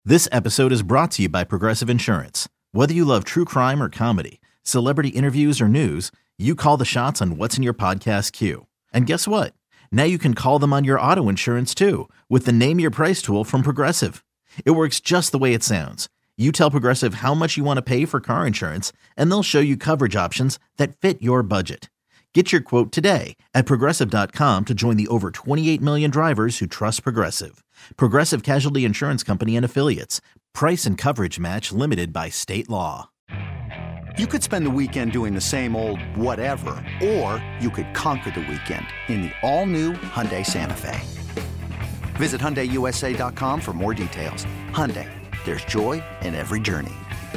This episode is brought to you by Progressive Insurance. Whether you love true crime or comedy, celebrity interviews or news, you call the shots on what's in your podcast queue. And guess what? Now you can call them on your auto insurance too with the Name Your Price tool from Progressive. It works just the way it sounds. You tell Progressive how much you want to pay for car insurance, and they'll show you coverage options that fit your budget. Get your quote today at Progressive.com to join the over 28 million drivers who trust Progressive. Progressive Casualty Insurance Company and Affiliates. Price and coverage match limited by state law. You could spend the weekend doing the same old whatever, or you could conquer the weekend in the all-new Hyundai Santa Fe. Visit HyundaiUSA.com for more details. Hyundai, there's joy in every journey.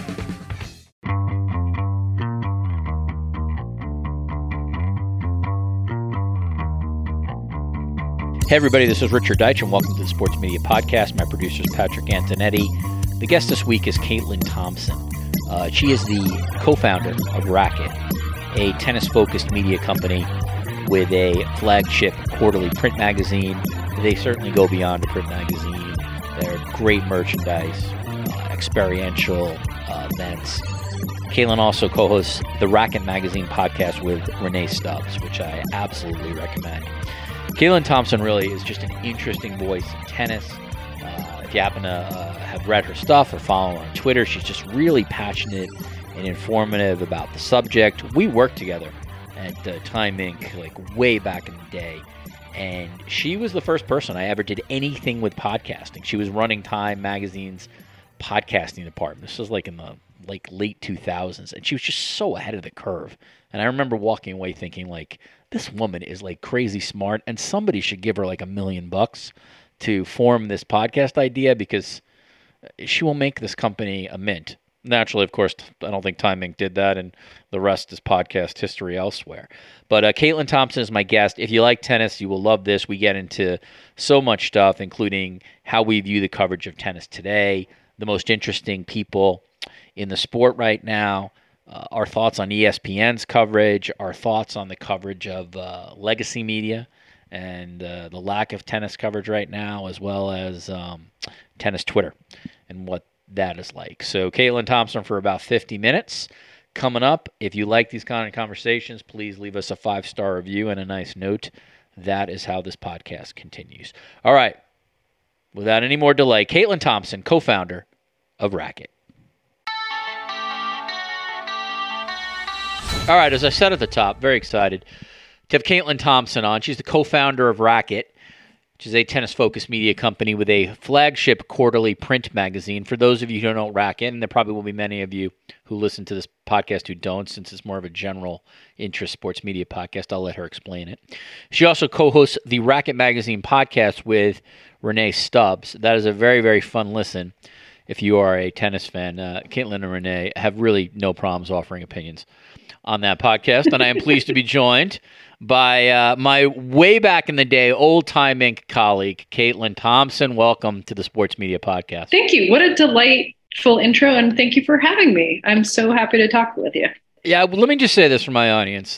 Hey everybody, this is Richard Deitch and welcome to the Sports Media Podcast. My producer is Patrick Antonetti. The guest this week is Caitlin Thompson. She is the co-founder of Racquet, a tennis-focused media company with a flagship quarterly print magazine. They certainly go beyond a print magazine. They're great merchandise, experiential events. Caitlin also co-hosts the Racquet Magazine podcast with Renee Stubbs, which I absolutely recommend. Caitlin Thompson really is just an interesting voice in tennis. If you happen to have read her stuff or follow her on Twitter, she's just really passionate and informative about the subject. We worked together at Time Inc. like way back in the day, and she was the first person I ever did anything with podcasting. She was running Time Magazine's podcasting department. This was like in the late 2000s, and she was just so ahead of the curve. And I remember walking away thinking like, this woman is like crazy smart, and somebody should give her like $1 million to form this podcast idea because she will make this company a mint. Naturally, of course, I don't think Time Inc. did that, and the rest is podcast history elsewhere. But Caitlin Thompson is my guest. If you like tennis, you will love this. We get into so much stuff, including how we view the coverage of tennis today, the most interesting people in the sport right now, our thoughts on ESPN's coverage, our thoughts on the coverage of legacy media and the lack of tennis coverage right now, as well as tennis Twitter and what that is like. So Caitlin Thompson for about 50 minutes. Coming up, if you like these kind of conversations, please leave us a 5-star review and a nice note. That is how this podcast continues. All right. Without any more delay, Caitlin Thompson, co-founder of Racquet. All right, as I said at the top, very excited to have Caitlin Thompson on. She's the co-founder of Racquet, which is a tennis-focused media company with a flagship quarterly print magazine. For those of you who don't know Racquet, and there probably will be many of you who listen to this podcast who don't, since it's more of a general interest sports media podcast, I'll let her explain it. She also co-hosts the Racquet Magazine podcast with Renee Stubbs. That is a very, very fun listen if you are a tennis fan. Caitlin and Renee have really no problems offering opinions on that podcast, and I am pleased to be joined by my way back in the day old Time Inc. colleague, Caitlin Thompson. Welcome to the Sports Media Podcast. Thank you. What a delightful intro, and thank you for having me. I'm so happy to talk with you. Yeah, let me just say this for my audience,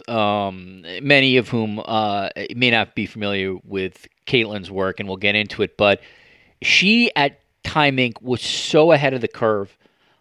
many of whom may not be familiar with Caitlin's work, and we'll get into it, but she at Time Inc. was so ahead of the curve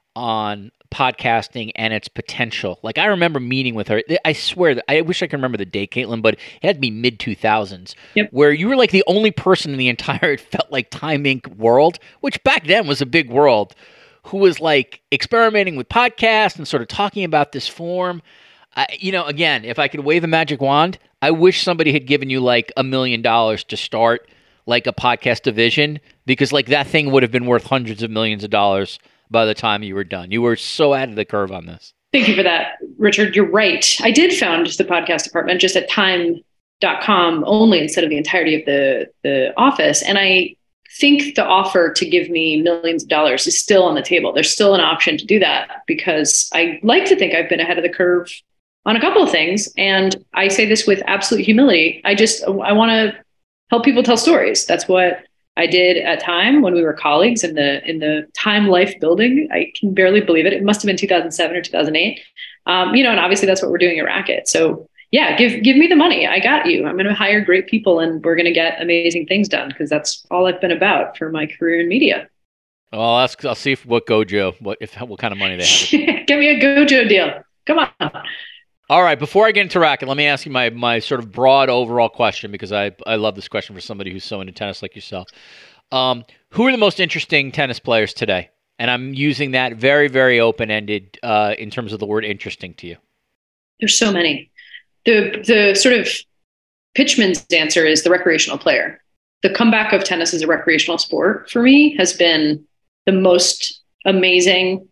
on podcasting and its potential. Like, I remember meeting with her. I swear that I wish I could remember the date, Caitlin, but it had to be mid-2000s, where you were like the only person in the entire, it felt like Time Inc. world, which back then was a big world, who was like experimenting with podcasts and sort of talking about this form. Again, if I could wave a magic wand, I wish somebody had given you like $1 million to start like a podcast division, because like that thing would have been worth hundreds of millions of dollars by the time you were done. You were so ahead of the curve on this. Thank you for that, Richard. You're right. I did found the podcast department just at time.com only instead of the entirety of the office. And I think the offer to give me millions of dollars is still on the table. There's still an option to do that because I like to think I've been ahead of the curve on a couple of things. And I say this with absolute humility. I want to help people tell stories. That's what I did at Time when we were colleagues in the Time Life building. I can barely believe it. It must have been 2007 or 2008. And obviously that's what we're doing at Racquet. So yeah, give me the money. I got you. I'm going to hire great people and we're going to get amazing things done because that's all I've been about for my career in media. Well, I'll see what Gojo, what kind of money they have. Give me a Gojo deal. Come on. All right. Before I get into racket, let me ask you my sort of broad overall question, because I love this question for somebody who's so into tennis like yourself. Who are the most interesting tennis players today? And I'm using that very, very open-ended in terms of the word interesting to you. There's so many. The sort of pitchman's answer is the recreational player. The comeback of tennis as a recreational sport for me has been the most amazing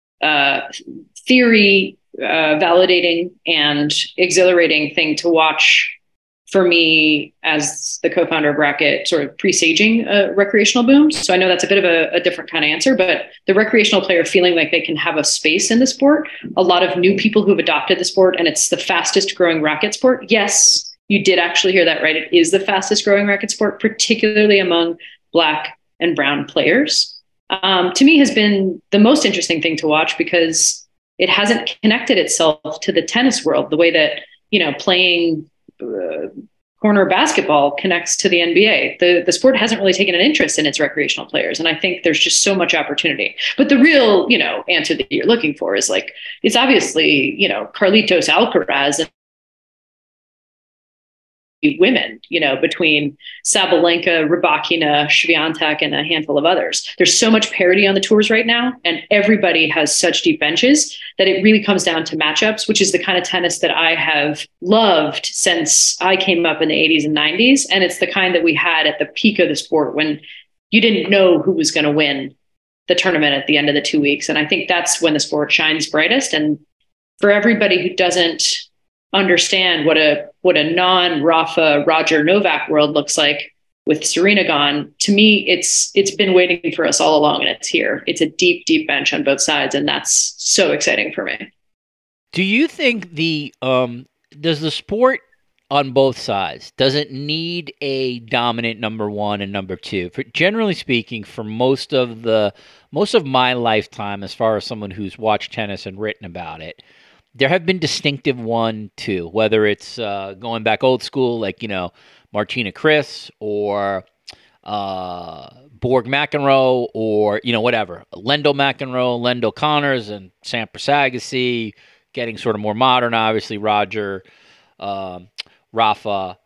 theory, validating and exhilarating thing to watch for me as the co-founder of Racket, sort of presaging a recreational boom. So I know that's a bit of a different kind of answer, but the recreational player feeling like they can have a space in the sport, a lot of new people who've adopted the sport, and it's the fastest growing racket sport. Yes, you did actually hear that right. It is the fastest growing racket sport, particularly among Black and brown players. To me has been the most interesting thing to watch, because it hasn't connected itself to the tennis world the way that, playing corner basketball connects to the NBA. The sport hasn't really taken an interest in its recreational players. And I think there's just so much opportunity. But the real, answer that you're looking for is it's obviously, Carlitos Alcaraz and women, between Sabalenka, Rybakina, Swiatek, and a handful of others. There's so much parity on the tours right now, and everybody has such deep benches that it really comes down to matchups, which is the kind of tennis that I have loved since I came up in the 80s and 90s. And it's the kind that we had at the peak of the sport when you didn't know who was going to win the tournament at the end of the 2 weeks. And I think that's when the sport shines brightest. And for everybody who doesn't understand what a non-Rafa Roger Novak world looks like with Serena gone, to me, it's been waiting for us all along, and it's here. It's a deep, deep bench on both sides, and that's so exciting for me. Do you think does the sport on both sides, does it need a dominant number one and number two? Generally speaking, for most of my lifetime, as far as someone who's watched tennis and written about it, there have been distinctive 1-2, whether it's going back old school, like, Martina Kriss or Borg McEnroe, or, whatever. Lendl McEnroe, Lendl Connors, and Sampras Agassi, getting sort of more modern, obviously, Roger, Rafa,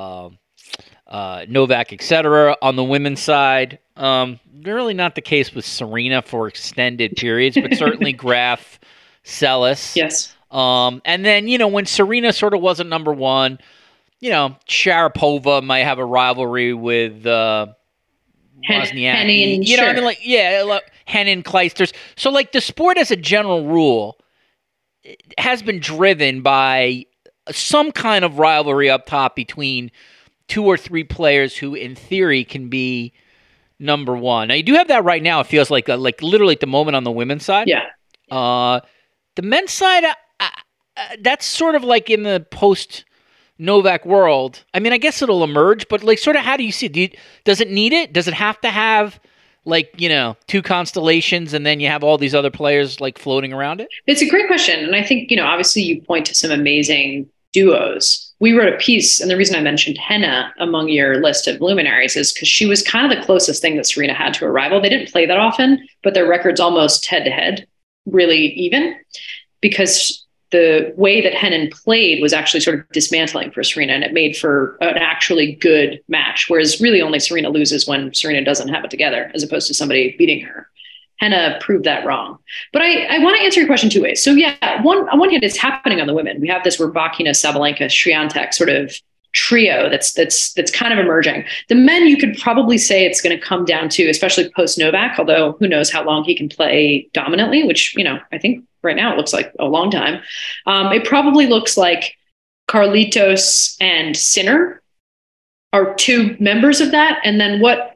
Novak, etc. On the women's side, really not the case with Serena for extended periods, but certainly Graf, Seles. Yes. And then, when Serena sort of wasn't number one, Sharapova might have a rivalry with Wozniacki. Henin, sure. Henin, Clijsters. So, the sport as a general rule has been driven by some kind of rivalry up top between two or three players who, in theory, can be number one. Now, you do have that right now. It feels like literally at the moment on the women's side. Yeah. The men's side, that's sort of like in the post-Novak world. I mean, I guess it'll emerge, but sort of how do you see it? Does it need it? Does it have to have two constellations and then you have all these other players floating around it? It's a great question. And I think, obviously you point to some amazing duos. We wrote a piece, and the reason I mentioned Henna among your list of luminaries is because she was kind of the closest thing that Serena had to a rival. They didn't play that often, but their records almost head-to-head really even, because the way that Henin played was actually sort of dismantling for Serena, and it made for an actually good match, whereas really only Serena loses when Serena doesn't have it together, as opposed to somebody beating her. Henna proved that wrong. But I want to answer your question two ways. So yeah, on one hand, it's happening on the women. We have this Rybakina, Sabalenka, Swiatek sort of trio that's kind of emerging. The men, you could probably say it's going to come down to, especially post Novak, although who knows how long he can play dominantly, which, I think right now it looks like a long time. It probably looks like Carlitos and Sinner are two members of that. And then what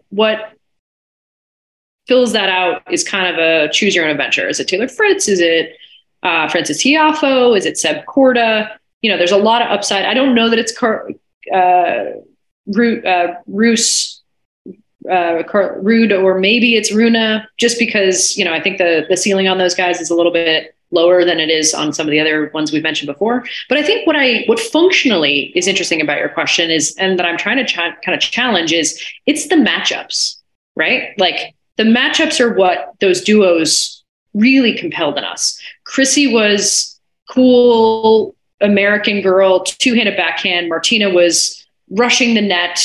fills that out is kind of a choose your own adventure. Is it Taylor Fritz? Is it Frances Tiafoe? Is it Seb Korda? There's a lot of upside. I don't know that it's Ruud, or maybe it's Runa, just because, I think the ceiling on those guys is a little bit lower than it is on some of the other ones we've mentioned before. But I think what functionally is interesting about your question is, and that I'm trying to kind of challenge, is it's the matchups, right? the matchups are what those duos really compelled in us. Chrissy was cool American girl, two-handed backhand. Martina was rushing the net,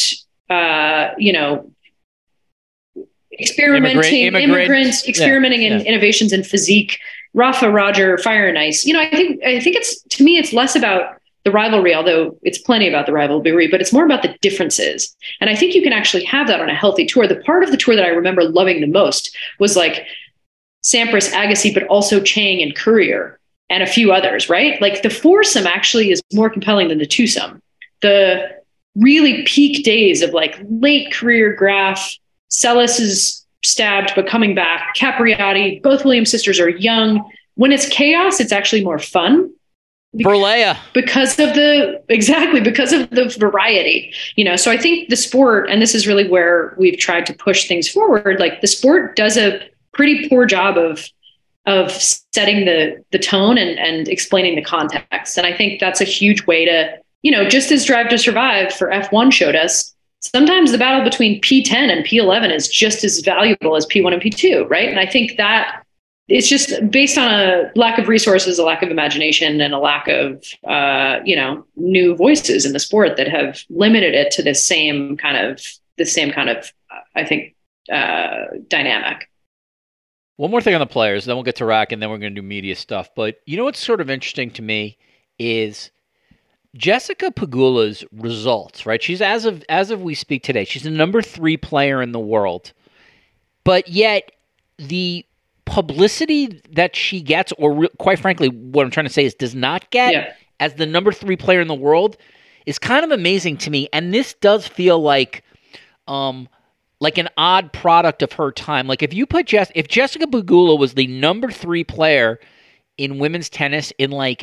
experimenting in innovations in physique. Rafa, Roger, fire and ice. I think it's less about the rivalry, although it's plenty about the rivalry, but it's more about the differences. And I think you can actually have that on a healthy tour. The part of the tour that I remember loving the most was like Sampras, Agassi, but also Chang and Courier and a few others, right? Like the foursome actually is more compelling than the twosome. The really peak days of like late career Graf, Celis is stabbed, but coming back, Capriati, both Williams sisters are young. When it's chaos, it's actually more fun. Because of the variety, so I think the sport, and this is really where we've tried to push things forward, like the sport does a pretty poor job of setting the tone and explaining the context. And I think that's a huge way to, just as Drive to Survive for F1 showed us, sometimes the battle between P10 and P11 is just as valuable as P1 and P2, right? And I think that it's just based on a lack of resources, a lack of imagination, and a lack of, new voices in the sport that have limited it to the same kind of, I think, dynamic. One more thing on the players, then we'll get to rack, and then we're going to do media stuff. But what's sort of interesting to me is Jessica Pegula's results, right? She's, as of we speak today, she's the number 3 player in the world. But yet the publicity that she gets, or quite frankly, what I'm trying to say is does not get as the number 3 player in the world, is kind of amazing to me. And this does feel like an odd product of her time. Like if Jessica Pegula was the number 3 player in women's tennis in like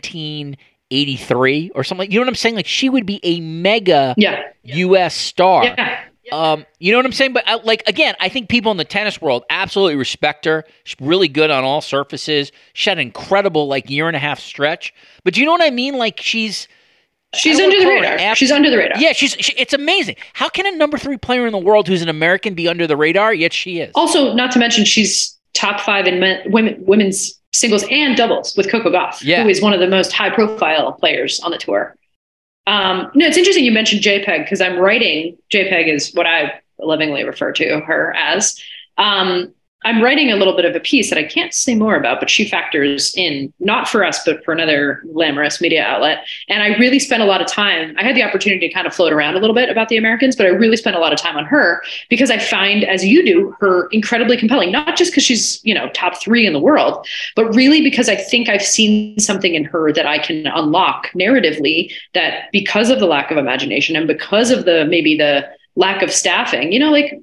1983 or something, you know what I'm saying? Like she would be a mega U.S. star. Yeah. You know what I'm saying? But again, I think people in the tennis world absolutely respect her. She's really good on all surfaces. She had an incredible year and a half stretch. But do you know what I mean? Like she's under the radar. She's under the radar. Yeah, it's amazing. How can a number 3 player in the world who's an American be under the radar? Yet she is. Also, not to mention, she's top 5 in women's singles and doubles with Coco Gauff, who is one of the most high-profile players on the tour. It's interesting you mentioned JPEG because I'm writing. JPEG is what I lovingly refer to her as. I'm writing a little bit of a piece that I can't say more about, but she factors in, not for us, but for another glamorous media outlet. And I really spent a lot of time. I had the opportunity to kind of float around a little bit about the Americans, but I really spent a lot of time on her because I find, as you do, her incredibly compelling, not just because she's, top 3 in the world, but really because I think I've seen something in her that I can unlock narratively that because of the lack of imagination and because of maybe the lack of staffing,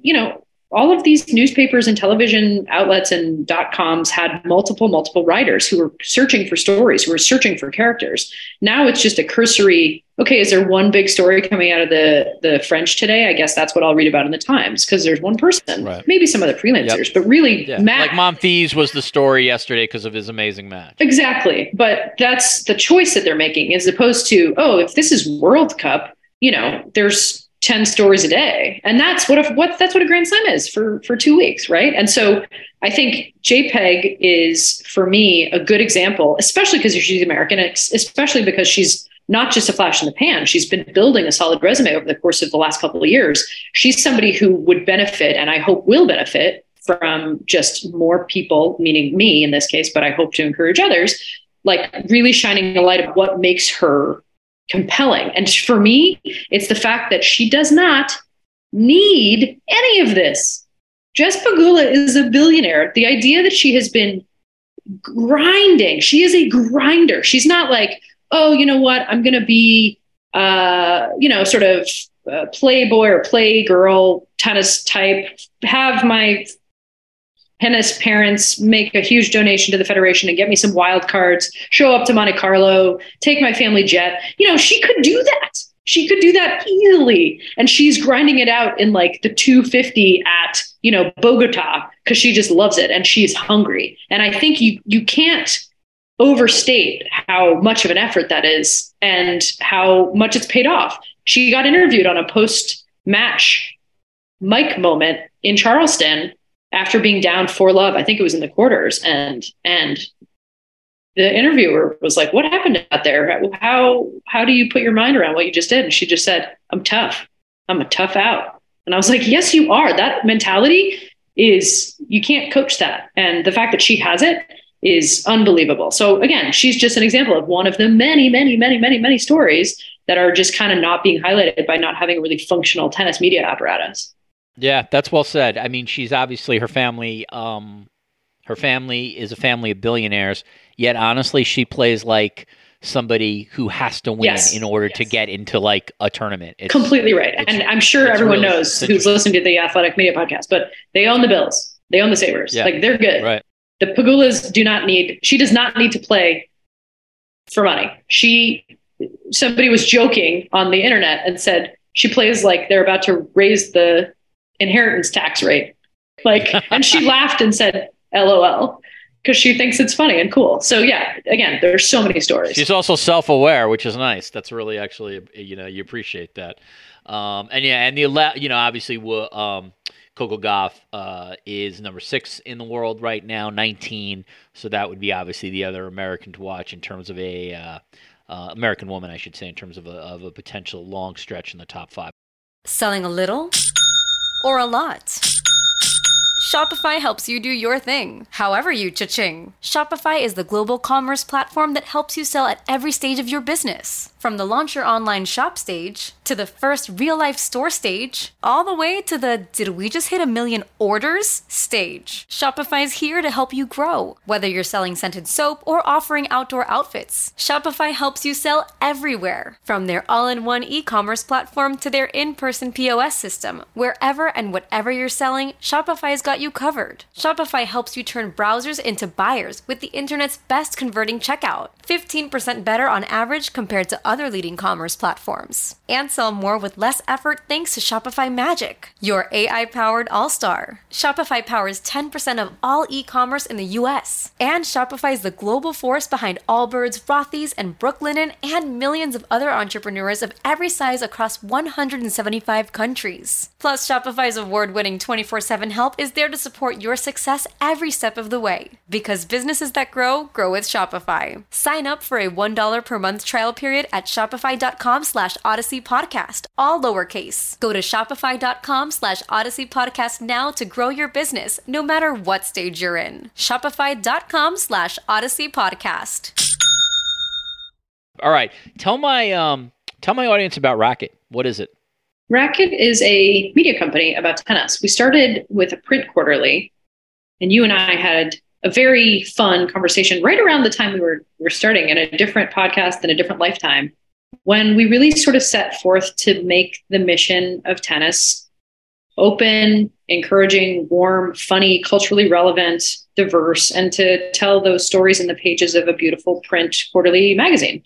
all of these newspapers and television outlets and .coms had multiple writers who were searching for stories, who were searching for characters. Now it's just a cursory, okay, is there one big story coming out of the French today? I guess that's what I'll read about in the Times because there's one person, maybe some other freelancers, but really Matt. Like Monfils was the story yesterday because of his amazing match. Exactly. But that's the choice that they're making as opposed to, if this is World Cup, there's 10 stories a day. And that's what a Grand Slam is for 2 weeks. Right. And so I think JPEG is for me a good example, especially because she's American, especially because she's not just a flash in the pan. She's been building a solid resume over the course of the last couple of years. She's somebody who would benefit and I hope will benefit from just more people, meaning me in this case, but I hope to encourage others, like really shining a light of what makes her compelling. And for me, it's the fact that she does not need any of this. Jess Pegula is a billionaire. The idea that she has been grinding, she is a grinder. She's not like, oh, you know what, I'm going to be, sort of playboy or playgirl tennis type, have my tennis parents make a huge donation to the federation and get me some wild cards, show up to Monte Carlo, take my family jet. She could do that. She could do that easily. And she's grinding it out in like the 250 at, Bogota because she just loves it and she's hungry. And I think you can't overstate how much of an effort that is and how much it's paid off. She got interviewed on a post-match mic moment in Charleston after being down 4-love, I think it was in the quarters, and the interviewer was like, "What happened out there? How do you put your mind around what you just did?" And she just said, "I'm tough. I'm a tough out." And I was like, "Yes, you are. That mentality is, you can't coach that." And the fact that she has it is unbelievable. So again, she's just an example of one of the many, many, many, many, many stories that are just kind of not being highlighted by not having a really functional tennis media apparatus. Yeah, that's well said. I mean, she's obviously, her family is a family of billionaires, yet honestly, she plays like somebody who has to win in order to get into like a tournament. It's completely right. And I'm sure everyone knows who's listening to the Athletic Media Podcast, but they own the Bills. They own the Sabres. Yeah. Like, they're good. Right. The Pegulas she does not need to play for money. Somebody was joking on the internet and said she plays like they're about to raise the inheritance tax rate. Like, and she laughed and said, LOL, because she thinks it's funny and cool. So yeah, again, there's so many stories. She's also self-aware, which is nice. That's really actually, you appreciate that. Obviously, Coco Gauff is number 6 in the world right now, 19. So that would be obviously the other American to watch in terms of American woman, I should say, in terms of a potential long stretch in the top 5. Selling a little or a lot? Shopify helps you do your thing, however you cha-ching. Shopify is the global commerce platform that helps you sell at every stage of your business. From the launch your online shop stage, to the first real-life store stage, all the way to the did we just hit 1 million orders stage. Shopify is here to help you grow. Whether you're selling scented soap or offering outdoor outfits, Shopify helps you sell everywhere. From their all-in-one e-commerce platform to their in-person POS system, wherever and whatever you're selling, Shopify's got you covered. Shopify helps you turn browsers into buyers with the internet's best converting checkout. 15% better on average compared to other leading commerce platforms. And sell more with less effort thanks to Shopify Magic, your AI-powered all-star. Shopify powers 10% of all e-commerce in the US. And Shopify is the global force behind Allbirds, Rothy's, and Brooklinen, and millions of other entrepreneurs of every size across 175 countries. Plus, Shopify's award-winning 24/7 help is there to support your success every step of the way. Because businesses that grow with Shopify. Sign up for a $1 per month trial period at shopify.com/Odyssey Podcast, all lowercase. Go to shopify.com/Odyssey Podcast now to grow your business, no matter what stage you're in. Shopify.com/Odyssey Podcast. All right. Tell my audience about Racquet. What is it? Racquet is a media company about tennis. We started with a print quarterly, and you and I had a very fun conversation right around the time we were starting in a different podcast and a different lifetime, when we really sort of set forth to make the mission of tennis open, encouraging, warm, funny, culturally relevant, diverse, and to tell those stories in the pages of a beautiful print quarterly magazine.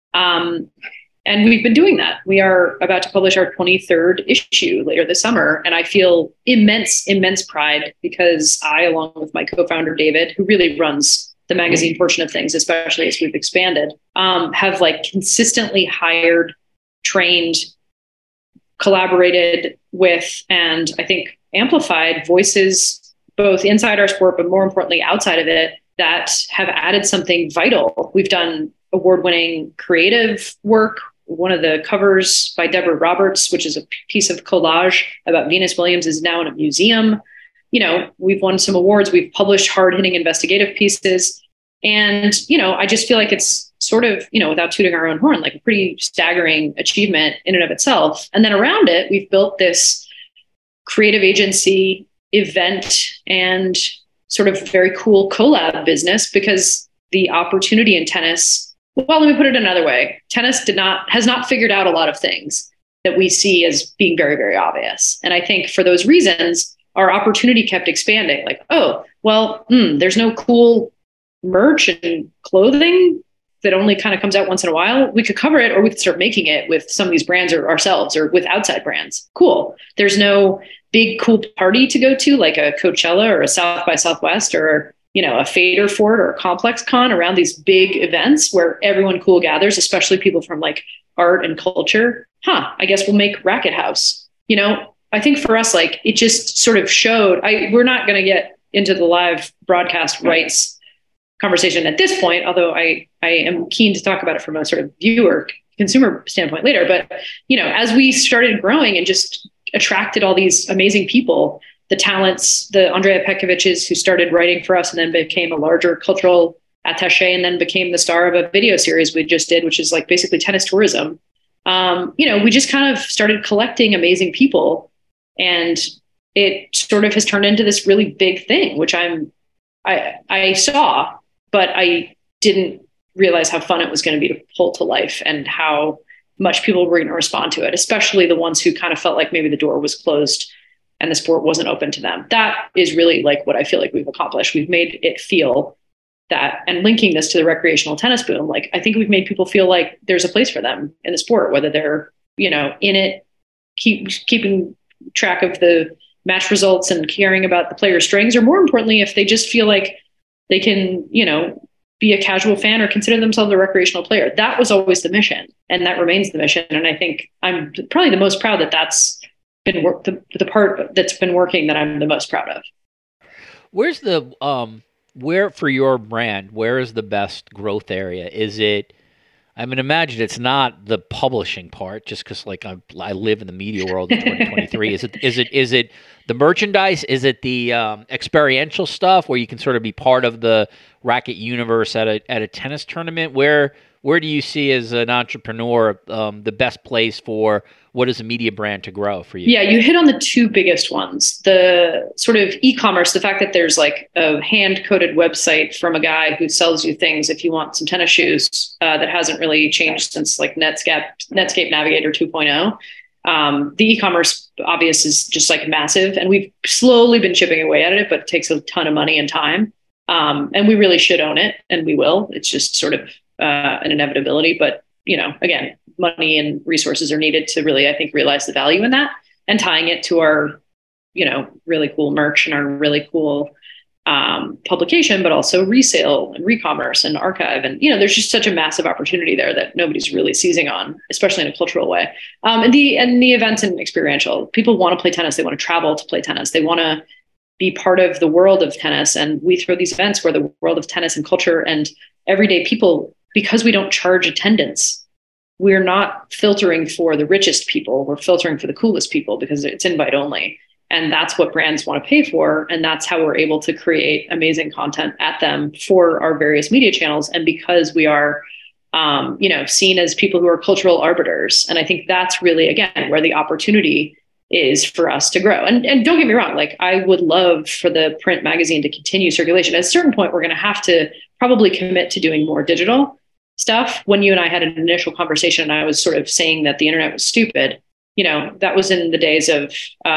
And we've been doing that. We are about to publish our 23rd issue later this summer. And I feel immense pride because I, along with my co-founder, David, who really runs the magazine portion of things, especially as we've expanded, have like consistently hired, trained, collaborated with, and I think amplified voices, both inside our sport, but more importantly, outside of it, that have added something vital. We've done award-winning creative work. One of the covers by Deborah Roberts, which is a piece of collage about Venus Williams, is now in a museum. We've won some awards. We've published hard-hitting investigative pieces. And, I just feel like it's sort of, without tooting our own horn, like a pretty staggering achievement in and of itself. And then around it, we've built this creative agency, event, and sort of very cool collab business, because the opportunity in tennis, well, let me put it another way. Tennis has not figured out a lot of things that we see as being very, very obvious. And I think for those reasons, our opportunity kept expanding. Like, oh, well, there's no cool merch and clothing that only kind of comes out once in a while. We could cover it, or we could start making it with some of these brands or ourselves or with outside brands. Cool. There's no big cool party to go to, like a Coachella or a South by Southwest or a Fader Ford or a Complex Con, around these big events where everyone cool gathers, especially people from like art and culture. I guess we'll make Racquet House. I think for us, like it just sort of showed, we're not going to get into the live broadcast rights conversation at this point, although I am keen to talk about it from a sort of viewer consumer standpoint later. But, as we started growing and just attracted all these amazing people, the talents, the Andrea Petkoviches who started writing for us and then became a larger cultural attaché and then became the star of a video series we just did, which is like basically tennis tourism. We just kind of started collecting amazing people, and it sort of has turned into this really big thing, which I saw, but I didn't realize how fun it was going to be to pull to life and how much people were going to respond to it, especially the ones who kind of felt like maybe the door was closed and the sport wasn't open to them. That is really like what I feel like we've accomplished. We've made it feel that, and linking this to the recreational tennis boom, like I think we've made people feel like there's a place for them in the sport, whether they're, in it, keeping track of the match results and caring about the player strings, or more importantly, if they just feel like they can, be a casual fan or consider themselves a recreational player. That was always the mission, and that remains the mission. And I think I'm probably the most proud that that's been the part that's been working that I'm the most proud of. Where's where for your brand, where is the best growth area? Is it, imagine it's not the publishing part, just because like I live in the media world in 2023. Is it the merchandise? Is it the experiential stuff where you can sort of be part of the racket universe at a tennis tournament? Where do you see as an entrepreneur the best place for what is a media brand to grow for you? Yeah, you hit on the two biggest ones. The sort of e-commerce, the fact that there's like a hand-coded website from a guy who sells you things if you want some tennis shoes that hasn't really changed since like Netscape Navigator 2.0. The e-commerce obvious is just like massive, and we've slowly been chipping away at it, but it takes a ton of money and time. And we really should own it, and we will. It's just sort of an inevitability, but again, money and resources are needed to really, I think, realize the value in that, and tying it to our, really cool merch and our really cool publication, but also resale and re-commerce and archive. And, there's just such a massive opportunity there that nobody's really seizing on, especially in a cultural way. And the events and experiential, people want to play tennis. They want to travel to play tennis. They want to be part of the world of tennis. And we throw these events where the world of tennis and culture and everyday people, because we don't charge attendance, we're not filtering for the richest people. We're filtering for the coolest people because it's invite only. And that's what brands want to pay for. And that's how we're able to create amazing content at them for our various media channels. And because we are, seen as people who are cultural arbiters. And I think that's really, again, where the opportunity is for us to grow. And don't get me wrong, like I would love for the print magazine to continue circulation. At a certain point, we're going to have to probably commit to doing more digital stuff. When you and I had an initial conversation and I was sort of saying that the internet was stupid, that was in the days of,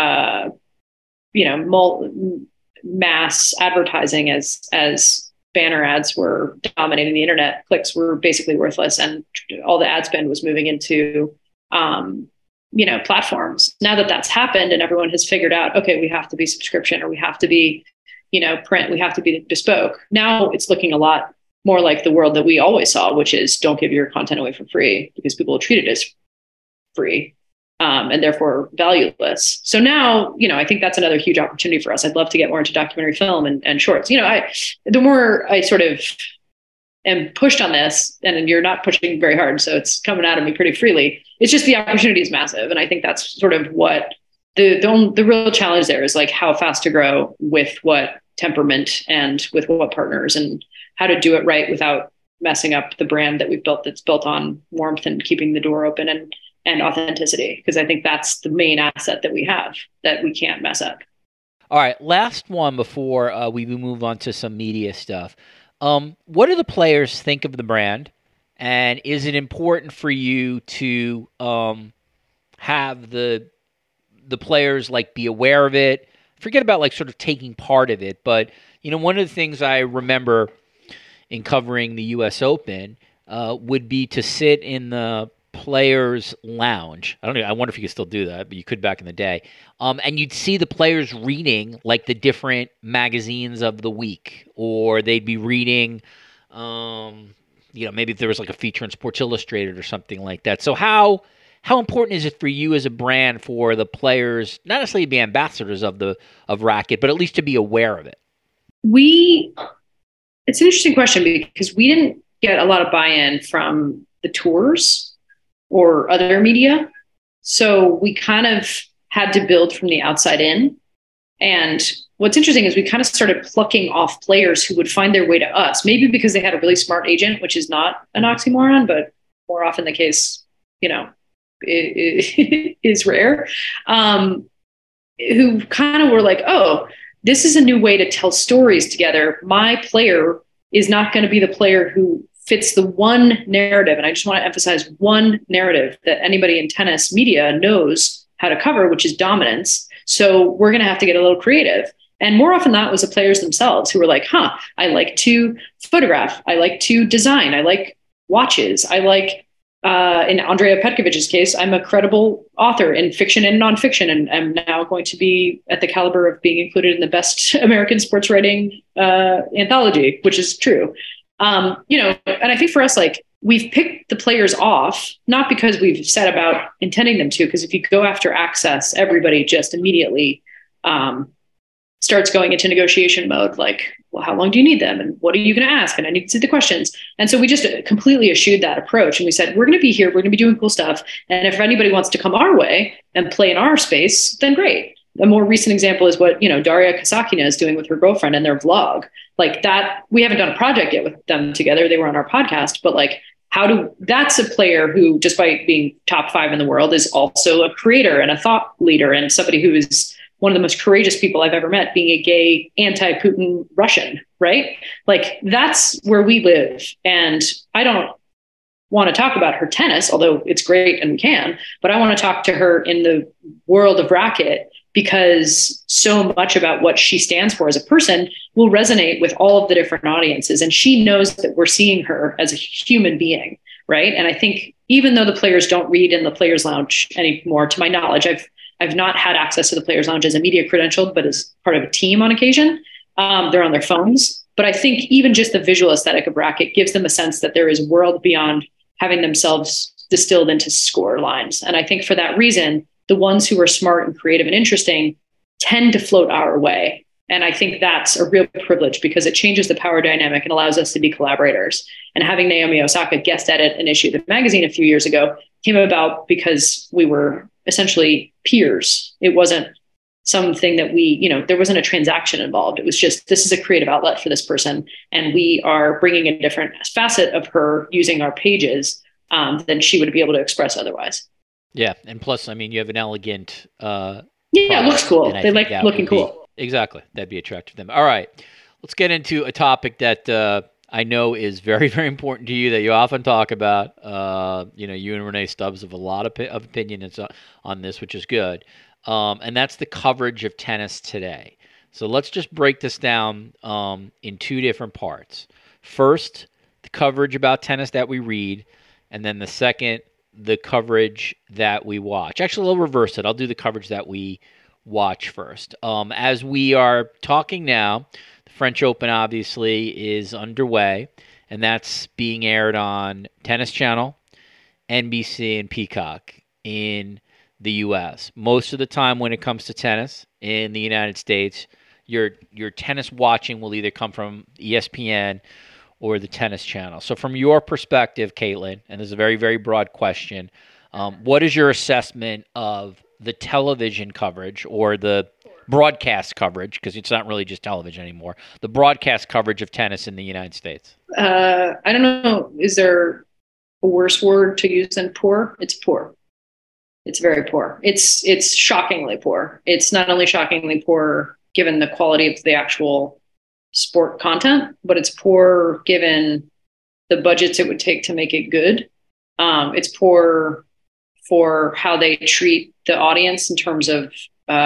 mass advertising as banner ads were dominating the internet. Clicks were basically worthless, and all the ad spend was moving into, platforms. Now that that's happened and everyone has figured out, okay, we have to be subscription, or we have to be, print, we have to be bespoke. Now it's looking a lot more like the world that we always saw, which is don't give your content away for free because people will treat it as free and therefore valueless. So now, I think that's another huge opportunity for us. I'd love to get more into documentary film and shorts. The more I sort of am pushed on this, and you're not pushing very hard, so it's coming out of me pretty freely. It's just the opportunity is massive. And I think that's sort of what the real challenge there is, like how fast to grow with what temperament and with what partners, and how to do it right without messing up the brand that we've built, that's built on warmth and keeping the door open and authenticity. Because I think that's the main asset that we have that we can't mess up. All right. Last one before we move on to some media stuff. What do the players think of the brand? And is it important for you to have the players like be aware of it? Forget about like sort of taking part of it. But, one of the things I remember in covering the U.S. Open would be to sit in the players' lounge. I wonder if you could still do that, but you could back in the day. And you'd see the players reading like the different magazines of the week, or they'd be reading, maybe if there was like a feature in Sports Illustrated or something like that. So how how important is it for you as a brand for the players, not necessarily to be ambassadors of Racket, but at least to be aware of it? It's an interesting question because we didn't get a lot of buy-in from the tours or other media. So we kind of had to build from the outside in. And what's interesting is we kind of started plucking off players who would find their way to us, maybe because they had a really smart agent, which is not an oxymoron, but more often the case, it is rare, who kind of were like, oh, this is a new way to tell stories together. My player is not going to be the player who fits the one narrative. And I just want to emphasize one narrative that anybody in tennis media knows how to cover, which is dominance. So we're going to have to get a little creative. And more often than not was the players themselves who were like, I like to photograph. I like to design. I like watches. I like, in Andrea Petkovic's case, I'm a credible author in fiction and nonfiction, and I'm now going to be at the caliber of being included in the best American sports writing anthology, which is true. And I think for us, like, we've picked the players off, not because we've set about intending them to, because if you go after access, everybody just immediately starts going into negotiation mode. Like, well, how long do you need them? And what are you going to ask? And I need to see the questions. And so we just completely eschewed that approach. And we said, we're going to be here. We're going to be doing cool stuff. And if anybody wants to come our way and play in our space, then great. A more recent example is what, Daria Kasakina is doing with her girlfriend and their vlog. Like that, we haven't done a project yet with them together. They were on our podcast, but like, that's a player who, despite being top 5 in the world, is also a creator and a thought leader and somebody who is one of the most courageous people I've ever met, being a gay anti-Putin Russian, right? Like that's where we live. And I don't want to talk about her tennis, although it's great and we can, but I want to talk to her in the world of racket, because so much about what she stands for as a person will resonate with all of the different audiences. And she knows that we're seeing her as a human being, right? And I think even though the players don't read in the Players Lounge anymore, to my knowledge, I've not had access to the Players Lounge as a media credentialed, but as part of a team on occasion. They're on their phones. But I think even just the visual aesthetic of racket gives them a sense that there is a world beyond having themselves distilled into score lines. And I think for that reason, the ones who are smart and creative and interesting tend to float our way. And I think that's a real privilege because it changes the power dynamic and allows us to be collaborators. And having Naomi Osaka guest edit an issue of the magazine a few years ago came about because we were essentially peers. It wasn't something that there wasn't a transaction involved. It was just, this is a creative outlet for this person. And we are bringing a different facet of her using our pages than she would be able to express otherwise. Yeah. And plus, you have an elegant, it looks cool. They like looking cool. Exactly. That'd be attractive to them. All right. Let's get into a topic that I know is very, very important to you, that you often talk about. You and Renee Stubbs have a lot of opinions on this, which is good. And that's the coverage of tennis today. So let's just break this down in 2 different parts. First, the coverage about tennis that we read, and then the second, the coverage that we watch. Actually, I'll reverse it. I'll do the coverage that we watch first. As we are talking now, the French Open obviously is underway, and that's being aired on Tennis Channel, NBC, and Peacock in the U.S. Most of the time when it comes to tennis in the United States, your tennis watching will either come from ESPN or the Tennis Channel. So from your perspective, Caitlin, and this is a very, very broad question, what is your assessment of the television coverage or the broadcast coverage, because it's not really just television anymore, the broadcast coverage of tennis in the United States? I don't know. Is there a worse word to use than poor? It's poor. It's very poor. It's shockingly poor. It's not only shockingly poor given the quality of the actual sport content, but it's poor given the budgets it would take to make it good. It's poor for how they treat the audience in terms of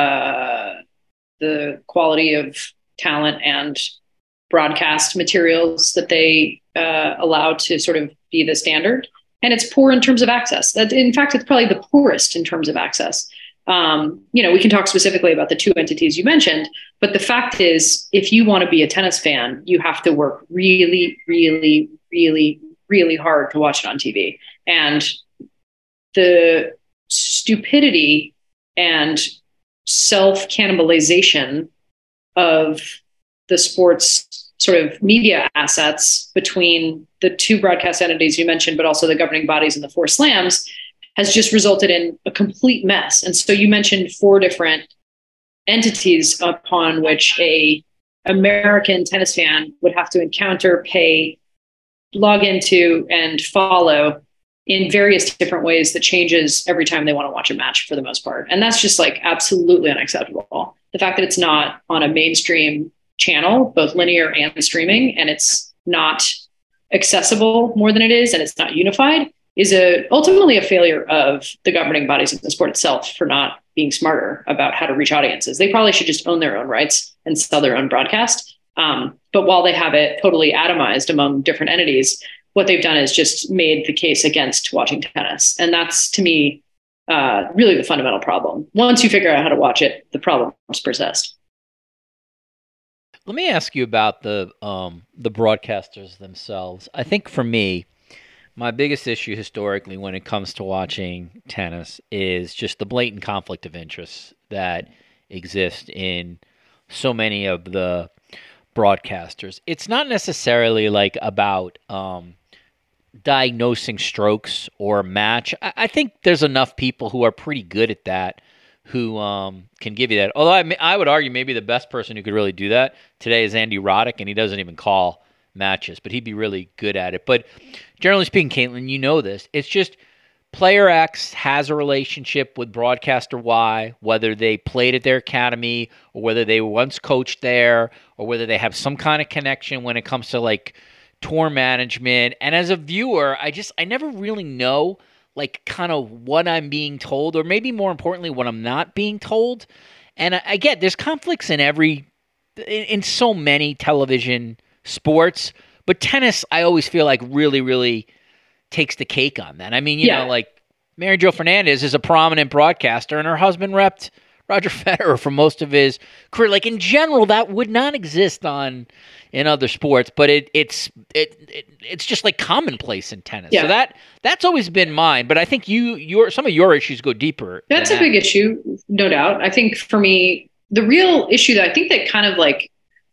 the quality of talent and broadcast materials that they allow to sort of be the standard. And it's poor in terms of access. In fact, it's probably the poorest in terms of access. We can talk specifically about the 2 entities you mentioned, but the fact is, if you want to be a tennis fan, you have to work really, really, really, really hard to watch it on TV. And the stupidity and self-cannibalization of the sports sort of media assets between the two broadcast entities you mentioned, but also the governing bodies and the four slams, has just resulted in a complete mess. And so you mentioned 4 different entities upon which a American tennis fan would have to encounter, pay, log into, and follow in various different ways that changes every time they want to watch a match for the most part. And that's just like absolutely unacceptable. The fact that it's not on a mainstream channel, both linear and streaming, and it's not accessible more than it is, and it's not unified, is ultimately a failure of the governing bodies of the sport itself for not being smarter about how to reach audiences. They probably should just own their own rights and sell their own broadcast. But while they have it totally atomized among different entities, what they've done is just made the case against watching tennis. And that's, to me, really the fundamental problem. Once you figure out how to watch it, the problems persist. Let me ask you about the broadcasters themselves. I think for me, my biggest issue historically when it comes to watching tennis is just the blatant conflict of interest that exists in so many of the broadcasters. It's not necessarily like about diagnosing strokes or a match. I think there's enough people who are pretty good at that who can give you that. Although I would argue maybe the best person who could really do that today is Andy Roddick, and he doesn't even call matches, but he'd be really good at it. But generally speaking, Caitlin, you know this. It's just player X has a relationship with broadcaster Y, whether they played at their academy or whether they once coached there or whether they have some kind of connection when it comes to like tour management. And as a viewer, I never really know like kind of what I'm being told, or maybe more importantly, what I'm not being told. And I get there's conflicts in so many television sports, but tennis, I always feel like really, really takes the cake on that. I mean, you know, like Mary Jo Fernandez is a prominent broadcaster, and her husband repped Roger Federer for most of his career. Like in general, that would not exist in other sports, but it's just like commonplace in tennis. Yeah. So that's always been mine. But I think some of your issues go deeper. That's a big issue, no doubt. I think for me, the real issue that I think that kind of like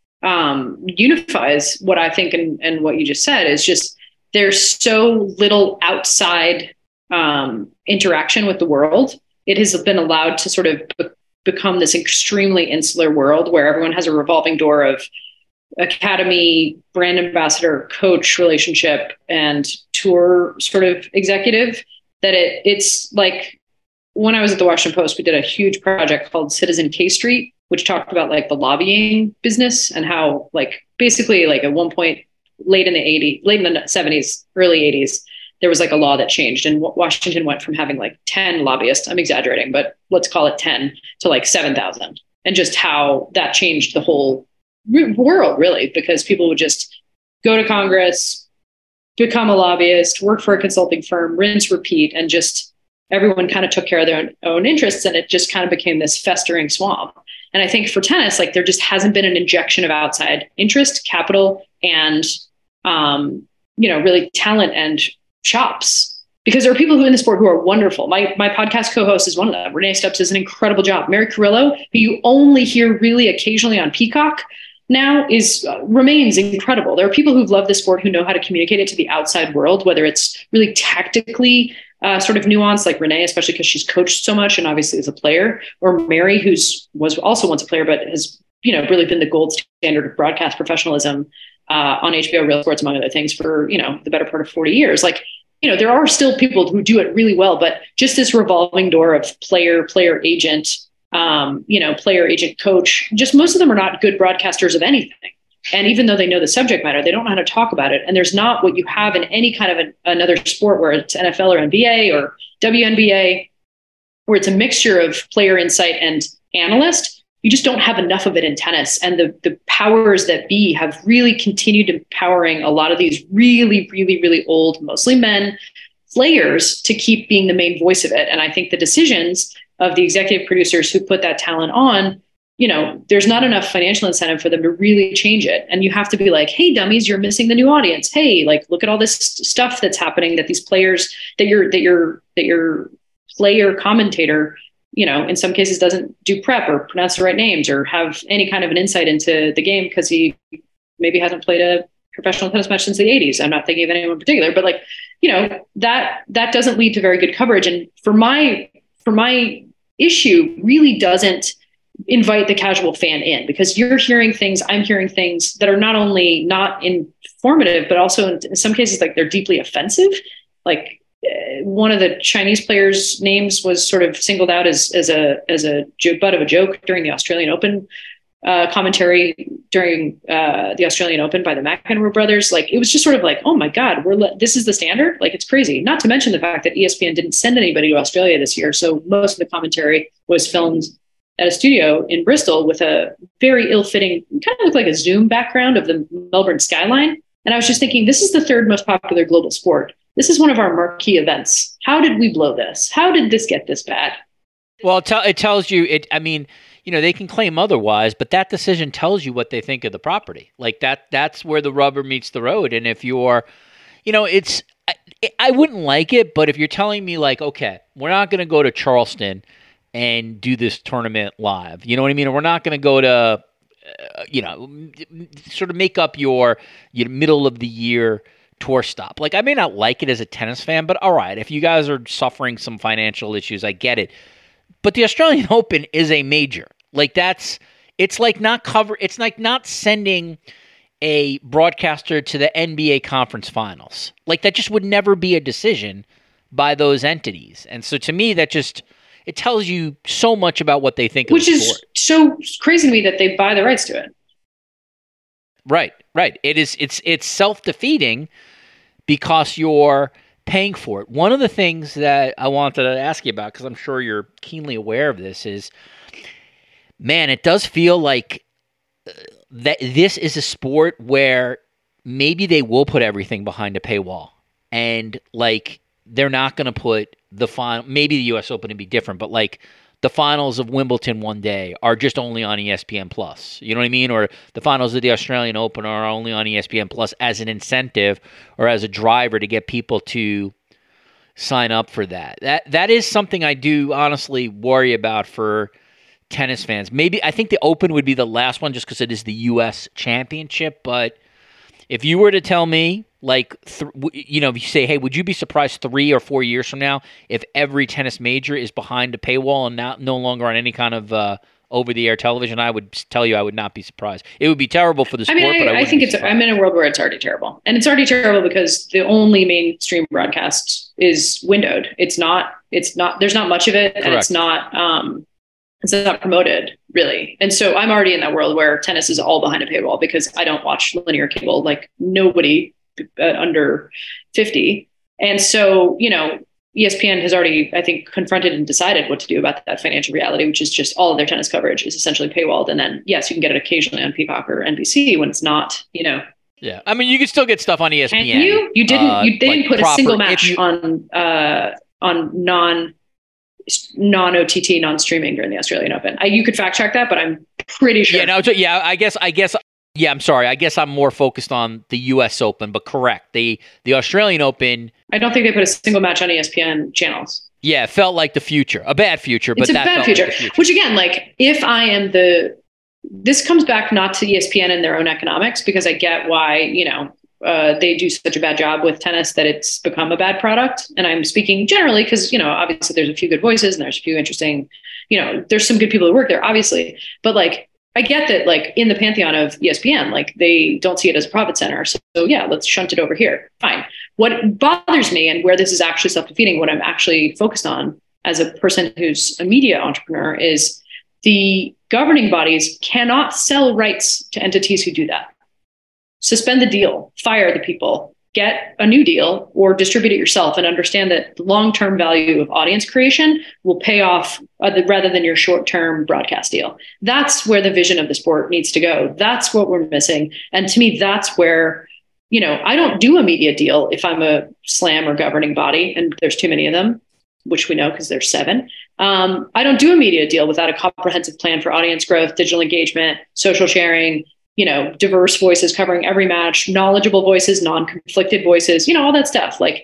unifies what I think and what you just said is just there's so little outside interaction with the world. It has been allowed to sort of become this extremely insular world where everyone has a revolving door of academy, brand ambassador, coach relationship, and tour sort of executive, that it's like when I was at the Washington Post, we did a huge project called Citizen K Street, which talked about like the lobbying business and how like basically like at one point late in the 70s, early 80s, there was like a law that changed, and Washington went from having like 10 lobbyists, I'm exaggerating, but let's call it 10, to like 7,000. And just how that changed the whole world, really, because people would just go to Congress, become a lobbyist, work for a consulting firm, rinse, repeat, and just everyone kind of took care of their own interests. And it just kind of became this festering swamp. And I think for tennis, like there just hasn't been an injection of outside interest, capital, and, really talent and chops, because there are people who in the sport who are wonderful. My podcast co-host is one of them. Renee Stubbs does an incredible job. Mary Carrillo, who you only hear really occasionally on Peacock now, remains incredible. There are people who've loved the sport who know how to communicate it to the outside world, whether it's really tactically sort of nuanced, like Renee, especially because she's coached so much and obviously is a player, or Mary, was also once a player, but has really been the gold standard of broadcast professionalism on HBO Real Sports, among other things, for the better part of 40 years. Like, there are still people who do it really well, but just this revolving door of player agent, player agent coach, just most of them are not good broadcasters of anything. And even though they know the subject matter, they don't know how to talk about it. And there's not what you have in any kind of another sport where it's NFL or NBA or WNBA, where it's a mixture of player insight and analyst. You just don't have enough of it in tennis. And the powers that be have really continued empowering a lot of these really, really, really old, mostly men players to keep being the main voice of it. And I think the decisions of the executive producers who put that talent on, there's not enough financial incentive for them to really change it. And you have to be like, hey, dummies, you're missing the new audience. Hey, like, look at all this stuff that's happening that these players that you're player commentator, in some cases doesn't do prep or pronounce the right names or have any kind of an insight into the game because he maybe hasn't played a professional tennis match since the 80s. I'm not thinking of anyone in particular, but that doesn't lead to very good coverage. And for my issue really doesn't invite the casual fan in, because you're hearing things, I'm hearing things that are not only not informative, but also in some cases, like they're deeply offensive. Like one of the Chinese players' names was sort of singled out as a butt of a joke during the Australian Open commentary during the Australian Open by the McEnroe brothers. Like, it was just sort of like, oh my God, this is the standard. Like, it's crazy. Not to mention the fact that ESPN didn't send anybody to Australia this year. So most of the commentary was filmed at a studio in Bristol with a very ill-fitting, kind of looked like a Zoom background of the Melbourne skyline. And I was just thinking, this is the third most popular global sport. This is one of our marquee events. How did we blow this? How did this get this bad? Well, it tells you it. I mean, they can claim otherwise, but that decision tells you what they think of the property. Like that's where the rubber meets the road. And if you're, I wouldn't like it, but if you're telling me like, okay, we're not going to go to Charleston and do this tournament live, you know what I mean? Or we're not going to go to, sort of make up your middle of the year tour stop. Like, I may not like it as a tennis fan, but all right, if you guys are suffering some financial issues, I get it. But the Australian Open is a major. Like, it's like not sending a broadcaster to the NBA conference finals. Like, that just would never be a decision by those entities. And so to me, it tells you so much about what they think of the sport. Which is so crazy to me that they buy the rights to it. Right. It's self-defeating because you're paying for it. One of the things that I wanted to ask you about, because I'm sure you're keenly aware of this, is, man, it does feel like that this is a sport where maybe they will put everything behind a paywall, and like they're not going to put the final. Maybe the U.S. Open would be different, but like the finals of Wimbledon one day are just only on ESPN Plus. You know what I mean? Or the finals of the Australian Open are only on ESPN Plus as an incentive or as a driver to get people to sign up for that. That is something I do honestly worry about for tennis fans. Maybe I think the Open would be the last one just because it is the U.S. Championship. But if you were to tell me, like, if you say, hey, would you be surprised 3 or 4 years from now if every tennis major is behind a paywall and no longer on any kind of over-the-air television? I would tell you I would not be surprised. It would be terrible for the sport, but I think I'm in a world where it's already terrible. And it's already terrible because the only mainstream broadcast is windowed. There's not much of it. Correct. And it's not promoted, really. And so I'm already in that world where tennis is all behind a paywall because I don't watch linear cable, like nobody under 50. And so, ESPN has already, I think, confronted and decided what to do about that financial reality, which is just all of their tennis coverage is essentially paywalled. And then, yes, you can get it occasionally on Peacock or NBC when it's not, Yeah. I mean, you can still get stuff on ESPN. And they didn't put a single match on non-OTT, non-streaming during the Australian Open. You could fact check that, but I'm pretty sure. I'm sorry. I guess I'm more focused on the U.S. Open, but correct. The Australian Open. I don't think they put a single match on ESPN channels. Yeah, it felt like the future, a bad future, but that felt like the future. Which again, like if I am this comes back not to ESPN and their own economics, because I get why, they do such a bad job with tennis that it's become a bad product. And I'm speaking generally because, obviously there's a few good voices and there's a few interesting, there's some good people who work there, obviously. But like, I get that, like in the pantheon of ESPN, like they don't see it as a profit center. So yeah, let's shunt it over here. Fine. What bothers me and where this is actually self-defeating, what I'm actually focused on as a person who's a media entrepreneur is the governing bodies cannot sell rights to entities who do that. Suspend the deal, fire the people, get a new deal or distribute it yourself and understand that the long-term value of audience creation will pay off rather than your short-term broadcast deal. That's where the vision of the sport needs to go. That's what we're missing. And to me, that's where, I don't do a media deal if I'm a SLAM or governing body, and there's too many of them, which we know because there's 7. I don't do a media deal without a comprehensive plan for audience growth, digital engagement, social sharing, diverse voices covering every match, knowledgeable voices, non-conflicted voices, all that stuff. Like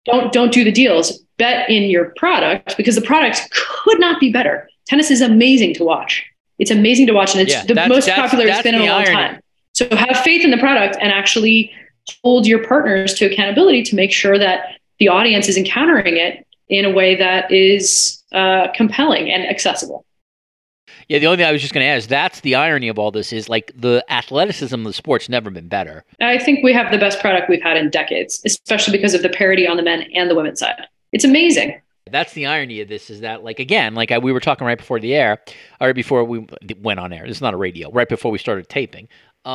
don't do the deals. Bet in your product, because the product could not be better. Tennis is amazing to watch. It's amazing to watch, and it's the most popular it's been in a long time. So have faith in the product and actually hold your partners to accountability to make sure that the audience is encountering it in a way that is compelling and accessible. Yeah, the only thing I was just going to add is that's the irony of all this is like the athleticism of the sport's never been better. I think we have the best product we've had in decades, especially because of the parity on the men and the women's side. It's amazing. That's the irony of this is that, like, again, like we were talking right before the air, or before we went on air. This is not a radio. Right before we started taping,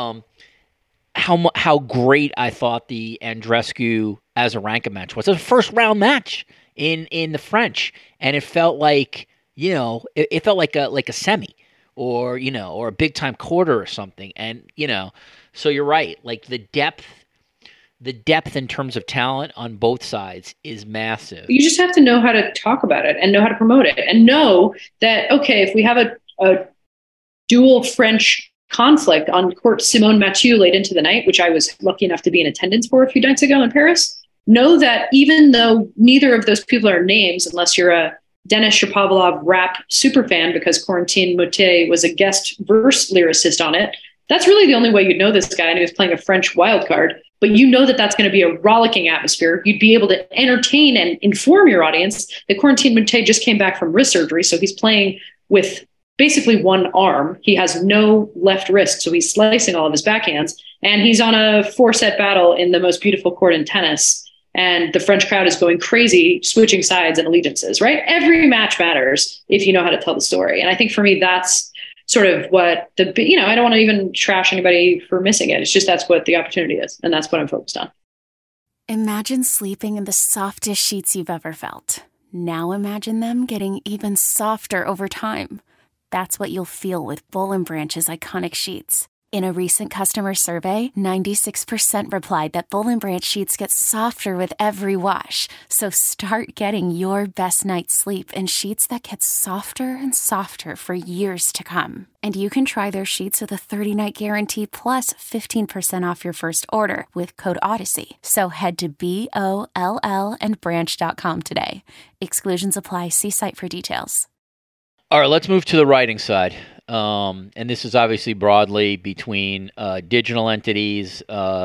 how great I thought the Andreescu Azarenka match was. It was a first round match in the French, and it felt like it felt like a semi, or or a big time quarter or something. And so you're right. Like the depth in terms of talent on both sides is massive. You just have to know how to talk about it and know how to promote it and know that, okay, if we have a dual French conflict on court Simone Mathieu late into the night, which I was lucky enough to be in attendance for a few nights ago in Paris, know that even though neither of those people are names, unless you're a Denis Shapovalov rap superfan because Corentin Moutet was a guest verse lyricist on it, that's really the only way you'd know this guy, and he was playing a French wild card. But you know that that's going to be a rollicking atmosphere. You'd be able to entertain and inform your audience that Corentin Moutet just came back from wrist surgery, so he's playing with basically one arm. He has no left wrist, so he's slicing all of his backhands, and he's on a 4-set battle in the most beautiful court in tennis. And the French crowd is going crazy, switching sides and allegiances, right? Every match matters if you know how to tell the story. And I think for me, that's sort of what I don't want to even trash anybody for missing it. It's just that's what the opportunity is. And that's what I'm focused on. Imagine sleeping in the softest sheets you've ever felt. Now imagine them getting even softer over time. That's what you'll feel with Boll & Branch's iconic sheets. In a recent customer survey, 96% replied that Boll & Branch sheets get softer with every wash. So start getting your best night's sleep in sheets that get softer and softer for years to come. And you can try their sheets with a 30-night guarantee plus 15% off your first order with code Odyssey. So head to BOLL and branch.com today. Exclusions apply. See site for details. All right, let's move to the writing side. And this is obviously broadly between digital entities,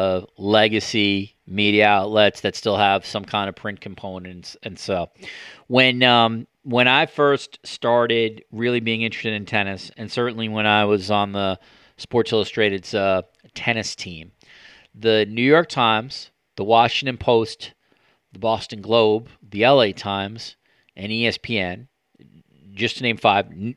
legacy media outlets that still have some kind of print components. And so when I first started really being interested in tennis, and certainly when I was on the Sports Illustrated's tennis team, the New York Times, the Washington Post, the Boston Globe, the LA Times, and ESPN, just to name 5,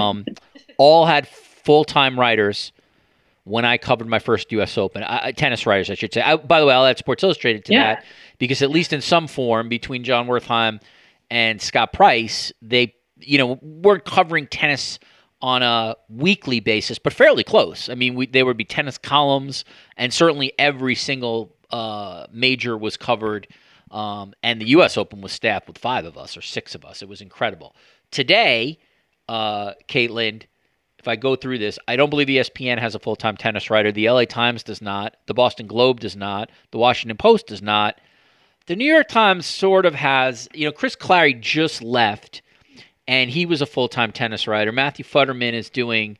all had full-time writers when I covered my first U.S. Open. Tennis writers, I should say. By the way, I'll add Sports Illustrated to that, because at least in some form, between John Wertheim and Scott Price, they weren't covering tennis on a weekly basis, but fairly close. I mean, there would be tennis columns, and certainly every single major was covered, and the U.S. Open was staffed with 5 of us or 6 of us. It was incredible. Today, Caitlin, if I go through this, I don't believe ESPN has a full-time tennis writer. The LA Times does not. The Boston Globe does not. The Washington Post does not. The New York Times sort of has, Chris Clary just left, and he was a full-time tennis writer. Matthew Futterman is doing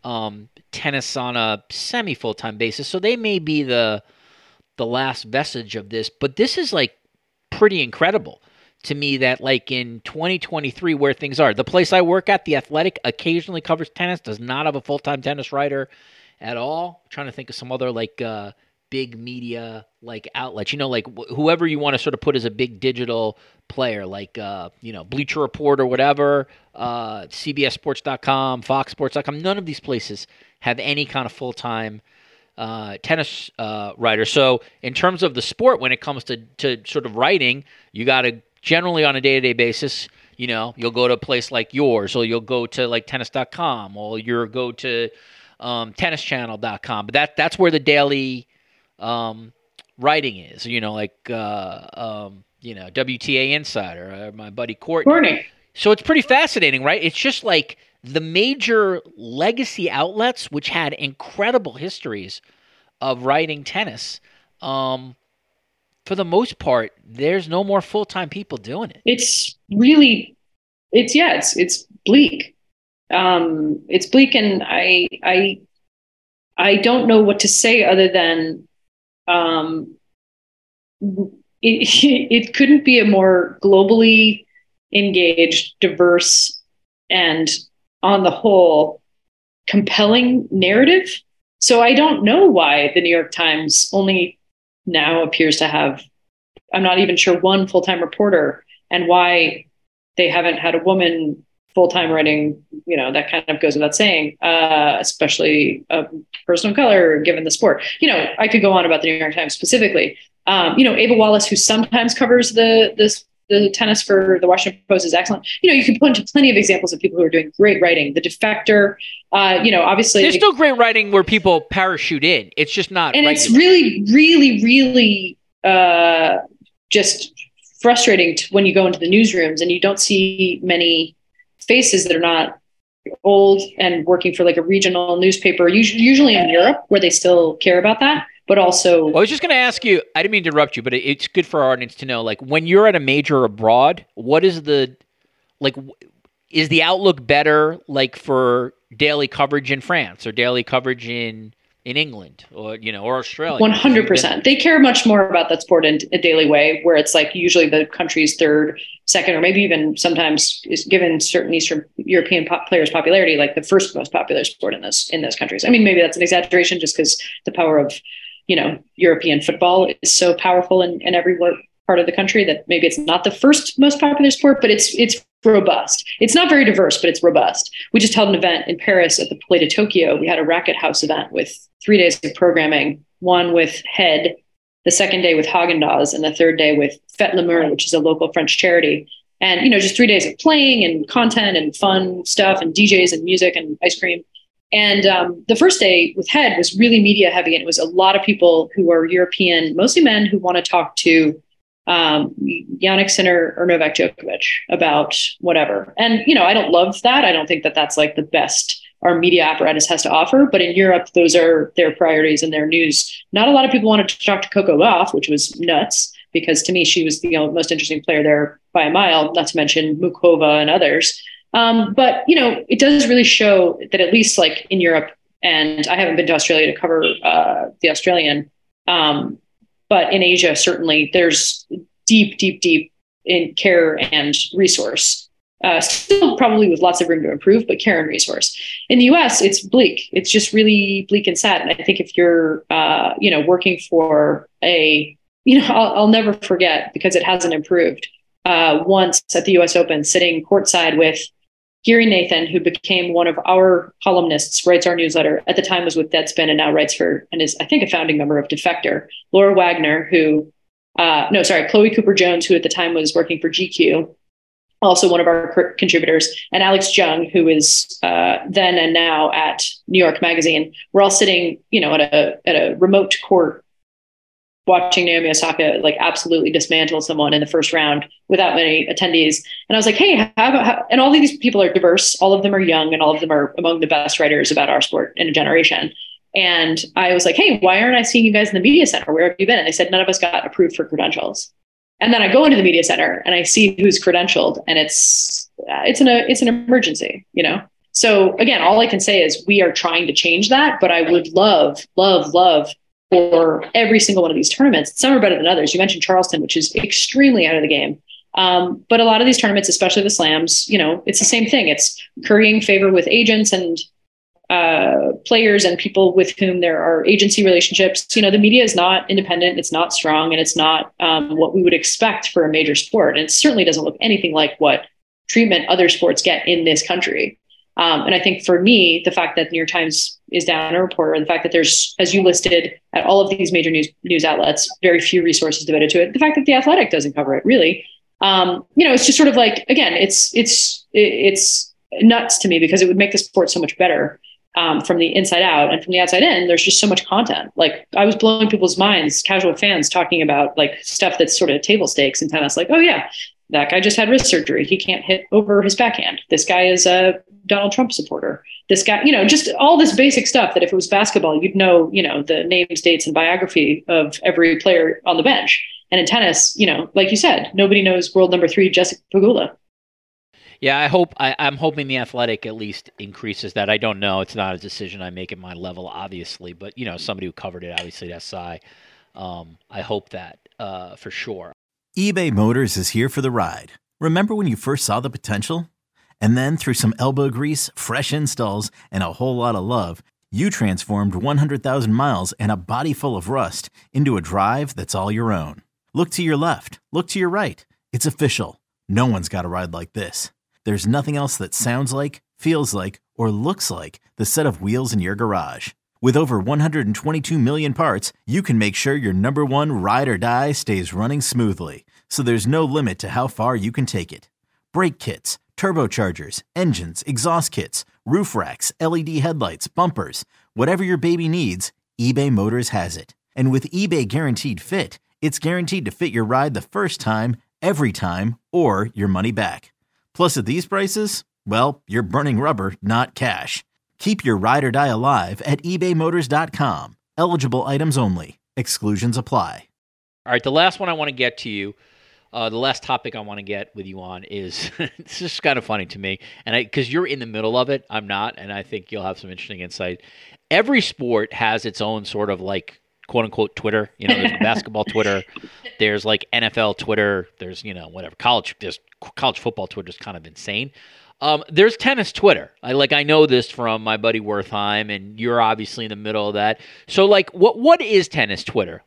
tennis on a semi-full-time basis, so they may be the last vestige of this. But this is, pretty incredible to me that, in 2023, where things are. The place I work at, The Athletic, occasionally covers tennis, does not have a full-time tennis writer at all. I'm trying to think of some other, big media, outlets. Whoever you want to sort of put as a big digital player, Bleacher Report or whatever, CBSSports.com, FoxSports.com. None of these places have any kind of full-time tennis writer. So in terms of the sport, when it comes to sort of writing, you got to generally on a day-to-day basis, you'll go to a place like yours, or you'll go to tennis.com, or you'll go to tennischannel.com. But that's where the daily writing is, WTA Insider, my buddy Courtney. So it's pretty fascinating, right? It's just the major legacy outlets, which had incredible histories of writing tennis, for the most part, there's no more full-time people doing it. It's bleak. It's bleak, and I don't know what to say other than it couldn't be a more globally engaged, diverse, and on the whole compelling narrative. So I don't know why the New York Times only now appears to have, I'm not even sure, one full-time reporter, and why they haven't had a woman full-time writing, that kind of goes without saying, especially a person of color, given the sport. I could go on about the New York Times specifically. Ava Wallace, who sometimes covers the tennis for the Washington Post, is excellent. You can point to plenty of examples of people who are doing great writing. The Defector, obviously. There's still great writing where people parachute in. It's just not. And regular. It's really, really, really just frustrating when you go into the newsrooms and you don't see many faces that are not old and working for like a regional newspaper, usually in Europe, where they still care about that. But also, well, I was just going to ask you, I didn't mean to interrupt you, but it's good for our audience to know, like, when you're at a major abroad, what is is the outlook better, like, for daily coverage in France or daily coverage in England or Australia? 100%. They care much more about that sport in a daily way, where it's like usually the country's third, second, or maybe even sometimes is given certain Eastern European players popularity, like the first most popular sport in those countries. I mean, maybe that's an exaggeration just because the power of European football is so powerful in every part of the country that maybe it's not the first most popular sport, but it's robust. It's not very diverse, but it's robust. We just held an event in Paris at the Palais de Tokyo. We had a Racket House event with 3 days of programming, one with Head, the second day with Haagen-Dazs, and the third day with Fête L'Amour, which is a local French charity. And, just 3 days of playing and content and fun stuff and DJs and music and ice cream. And the first day with Head was really media heavy. And it was a lot of people who are European, mostly men, who want to talk to Jannik Sinner or Novak Djokovic about whatever. And, I don't love that. I don't think that that's like the best our media apparatus has to offer. But in Europe, those are their priorities and their news. Not a lot of people wanted to talk to Coco Gauff, which was nuts, because to me, she was the most interesting player there by a mile, not to mention Mukova and others. But, it does really show that at least like in Europe, and I haven't been to Australia to cover the Australian, but in Asia, certainly there's deep in care and resource. Still probably with lots of room to improve, but care and resource. In the US, it's bleak. It's just really bleak and sad. And I think if you're, working for I'll never forget, because it hasn't improved, once at the US Open, sitting courtside with Gary Nathan, who became one of our columnists, writes our newsletter, at the time was with Deadspin and now writes for, and is, I think, a founding member of Defector. Laura Wagner, Chloe Cooper-Jones, who at the time was working for GQ, also one of our contributors, and Alex Jung, who is then and now at New York Magazine. We're all sitting, at a remote court watching Naomi Osaka like absolutely dismantle someone in the first round without many attendees. And I was like, hey, and all of these people are diverse. All of them are young, and all of them are among the best writers about our sport in a generation. And I was like, hey, why aren't I seeing you guys in the media center? Where have you been? And they said, none of us got approved for credentials. And then I go into the media center and I see who's credentialed, and it's an emergency, So again, all I can say is we are trying to change that, but I would love for every single one of these tournaments. Some are better than others. You mentioned Charleston, which is extremely out of the game. But a lot of these tournaments, especially the slams, it's the same thing. It's currying favor with agents and players and people with whom there are agency relationships. The media is not independent. It's not strong, and it's not what we would expect for a major sport. And it certainly doesn't look anything like what treatment other sports get in this country. And I think for me, the fact that New York Times is down a reporter, and the fact that there's, as you listed, at all of these major news outlets, very few resources devoted to it. The fact that The Athletic doesn't cover it, really, it's just sort of like, again, it's nuts to me, because it would make the sport so much better from the inside out, and from the outside in. There's just so much content. Like, I was blowing people's minds, casual fans, talking about like stuff that's sort of table stakes in tennis. Like, oh yeah, that guy just had wrist surgery. He can't hit over his backhand. This guy is a Donald Trump supporter. This guy, just all this basic stuff that if it was basketball, you'd know, the names, dates, and biography of every player on the bench. And in tennis, like you said, nobody knows world number 3, Jessica Pegula. Yeah, I'm hoping the Athletic at least increases that. I don't know. It's not a decision I make at my level, obviously, but somebody who covered it, obviously, at SI. I hope that for sure. eBay Motors is here for the ride. Remember when you first saw the potential? And then through some elbow grease, fresh installs, and a whole lot of love, you transformed 100,000 miles and a body full of rust into a drive that's all your own. Look to your left. Look to your right. It's official. No one's got a ride like this. There's nothing else that sounds like, feels like, or looks like the set of wheels in your garage. With over 122 million parts, you can make sure your number one ride or die stays running smoothly. So there's no limit to how far you can take it. Brake kits, turbochargers, engines, exhaust kits, roof racks, LED headlights, bumpers, whatever your baby needs, eBay Motors has it. And with eBay Guaranteed Fit, it's guaranteed to fit your ride the first time, every time, or your money back. Plus, at these prices, well, you're burning rubber, not cash. Keep your ride or die alive at ebaymotors.com. Eligible items only. Exclusions apply. All right, the last one I want to get to you, the last topic I want to get with you on is, it's just kind of funny to me, and because you're in the middle of it, I'm not, and I think you'll have some interesting insight. Every sport has its own sort of like, quote unquote, Twitter. There's basketball Twitter, there's like NFL Twitter, there's, whatever, college football Twitter is kind of insane. There's tennis Twitter. I know this from my buddy Wertheim, and you're obviously in the middle of that. So, what is tennis Twitter?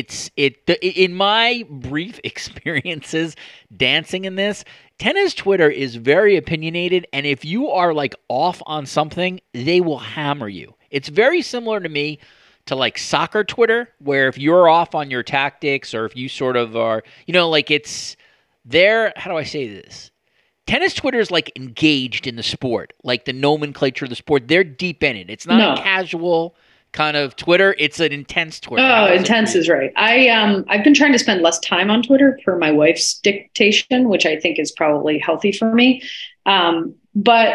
In my brief experiences dancing in this, tennis Twitter is very opinionated, and if you are off on something, they will hammer you. It's very similar to me to soccer Twitter, where if you're off on your tactics, or if you sort of are, it's there. How do I say this? Tennis Twitter is engaged in the sport, the nomenclature of the sport. They're deep in it. It's not a casual kind of Twitter. It's an intense Twitter. Oh, intense is right. I've been trying to spend less time on Twitter per my wife's dictation, which I think is probably healthy for me. But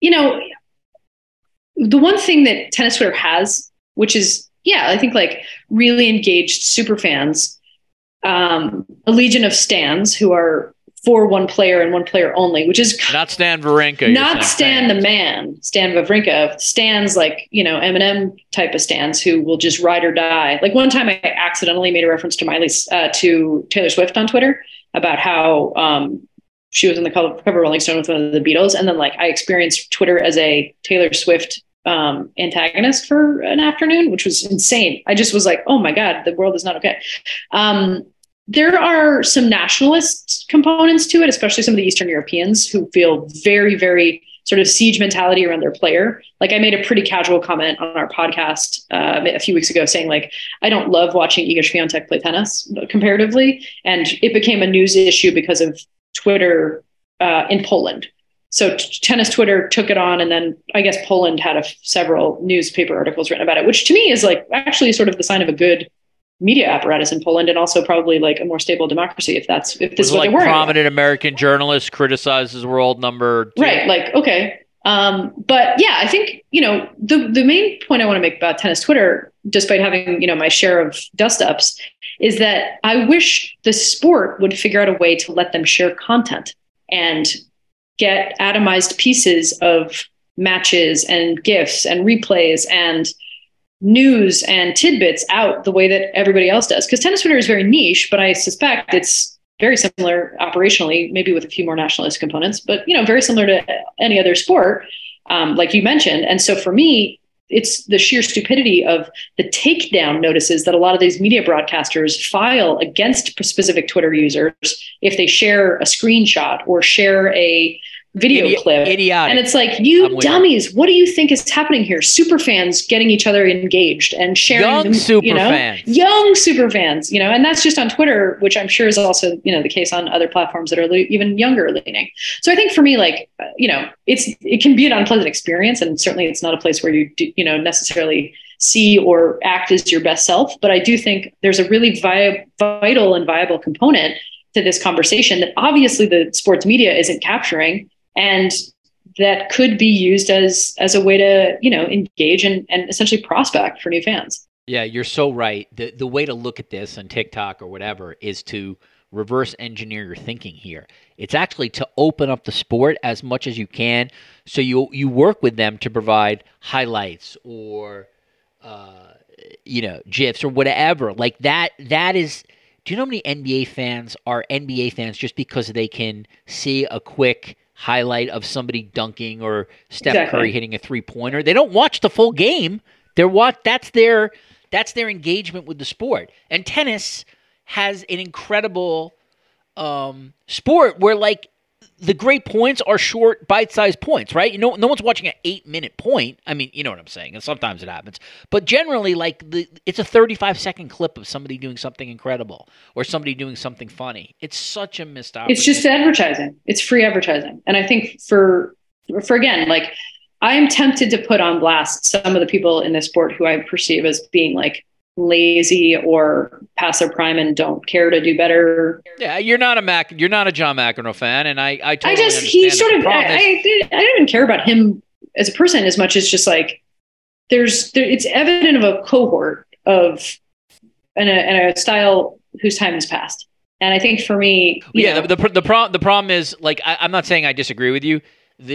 the one thing that tennis Twitter has, which is, I think really engaged super fans, a legion of stans who are for one player and one player only, which is not Stan Wawrinka, not Stan the man, Stan Wawrinka. Stans Eminem type of stans who will just ride or die. One time I accidentally made a reference to Taylor Swift on Twitter about how she was in the cover of Rolling Stone with one of the Beatles, and then I experienced Twitter as a Taylor Swift antagonist for an afternoon, which was insane. I just was oh my God, the world is not okay. There are some nationalist components to it, especially some of the Eastern Europeans who feel very, very sort of siege mentality around their player. I made a pretty casual comment on our podcast a few weeks ago saying I don't love watching Iga Świątek play tennis comparatively. And it became a news issue because of Twitter in Poland. So tennis Twitter took it on, and then I guess Poland had several newspaper articles written about it, which to me is actually sort of the sign of a good media apparatus in Poland, and also probably a more stable democracy if this is what they're worried about. Prominent American journalist criticizes world number 2. Right. Okay. But yeah, I think, the main point I want to make about tennis Twitter, despite having, my share of dust ups, is that I wish the sport would figure out a way to let them share content and get atomized pieces of matches and GIFs and replays and news and tidbits out the way that everybody else does. Because tennis Twitter is very niche, but I suspect it's very similar operationally, maybe with a few more nationalist components, but very similar to any other sport, like you mentioned. And so for me, it's the sheer stupidity of the takedown notices that a lot of these media broadcasters file against specific Twitter users if they share a screenshot or share a video clip. Idiotic. And it's you dummies, what do you think is happening here? Super fans getting each other engaged and sharing young super fans, and that's just on Twitter, which I'm sure is also, the case on other platforms that are even younger leaning. So I think for me, it can be an unpleasant experience. And certainly it's not a place where you do, necessarily see or act as your best self. But I do think there's a really vital and viable component to this conversation that obviously the sports media isn't capturing, and that could be used as a way to, engage and essentially prospect for new fans. Yeah, you're so right. The way to look at this on TikTok or whatever is to reverse engineer your thinking here. It's actually to open up the sport as much as you can. So you work with them to provide highlights or GIFs or whatever. Like that is. Do you know how many NBA fans are NBA fans just because they can see a quick highlight of somebody dunking or Steph Curry hitting a 3-pointer? They don't watch the full game. That's their engagement with the sport. And tennis has an incredible sport where like the great points are short, bite-sized points, right? No one's watching an 8-minute point. I mean, you know what I'm saying, and sometimes it happens. But generally, like it's a 35-second clip of somebody doing something incredible or somebody doing something funny. It's such a missed opportunity. It's just advertising. It's free advertising. And I think for again, like I am tempted to put on blast some of the people in this sport who I perceive as being like lazy or past their prime and don't care to do better. Yeah, you're not a John McEnroe fan, and I totally understand. He sort of I don't even care about him as a person as much as just like it's evident of a cohort of and a style whose time has passed. And I think for me, the problem is like I'm not saying I disagree with you.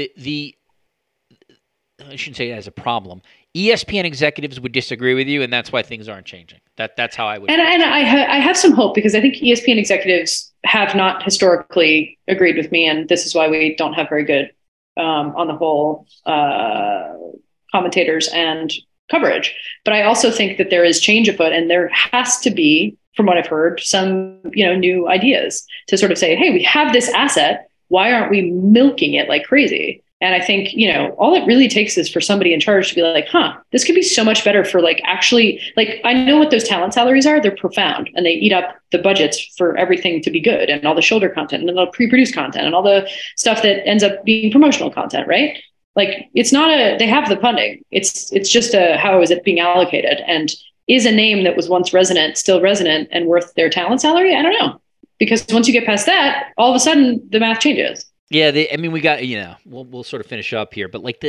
I shouldn't say it as a problem. ESPN executives would disagree with you, and that's why things aren't changing. That's how I would. And I have some hope because I think ESPN executives have not historically agreed with me, and this is why we don't have very good, on the whole, commentators and coverage. But I also think that there is change afoot, and there has to be, from what I've heard, some new ideas to sort of say, hey, we have this asset. Why aren't we milking it like crazy? And I think, all it really takes is for somebody in charge to be like, this could be so much better for like, actually, like, I know what those talent salaries are. They're profound and they eat up the budgets for everything to be good and all the shoulder content and the pre-produced content and all the stuff that ends up being promotional content, right? Like it's not they have the funding. It's just how is it being allocated? And is a name that was once still resonant and worth their talent salary? I don't know. Because once you get past that, all of a sudden the math changes. Yeah, we got we'll sort of finish up here, but like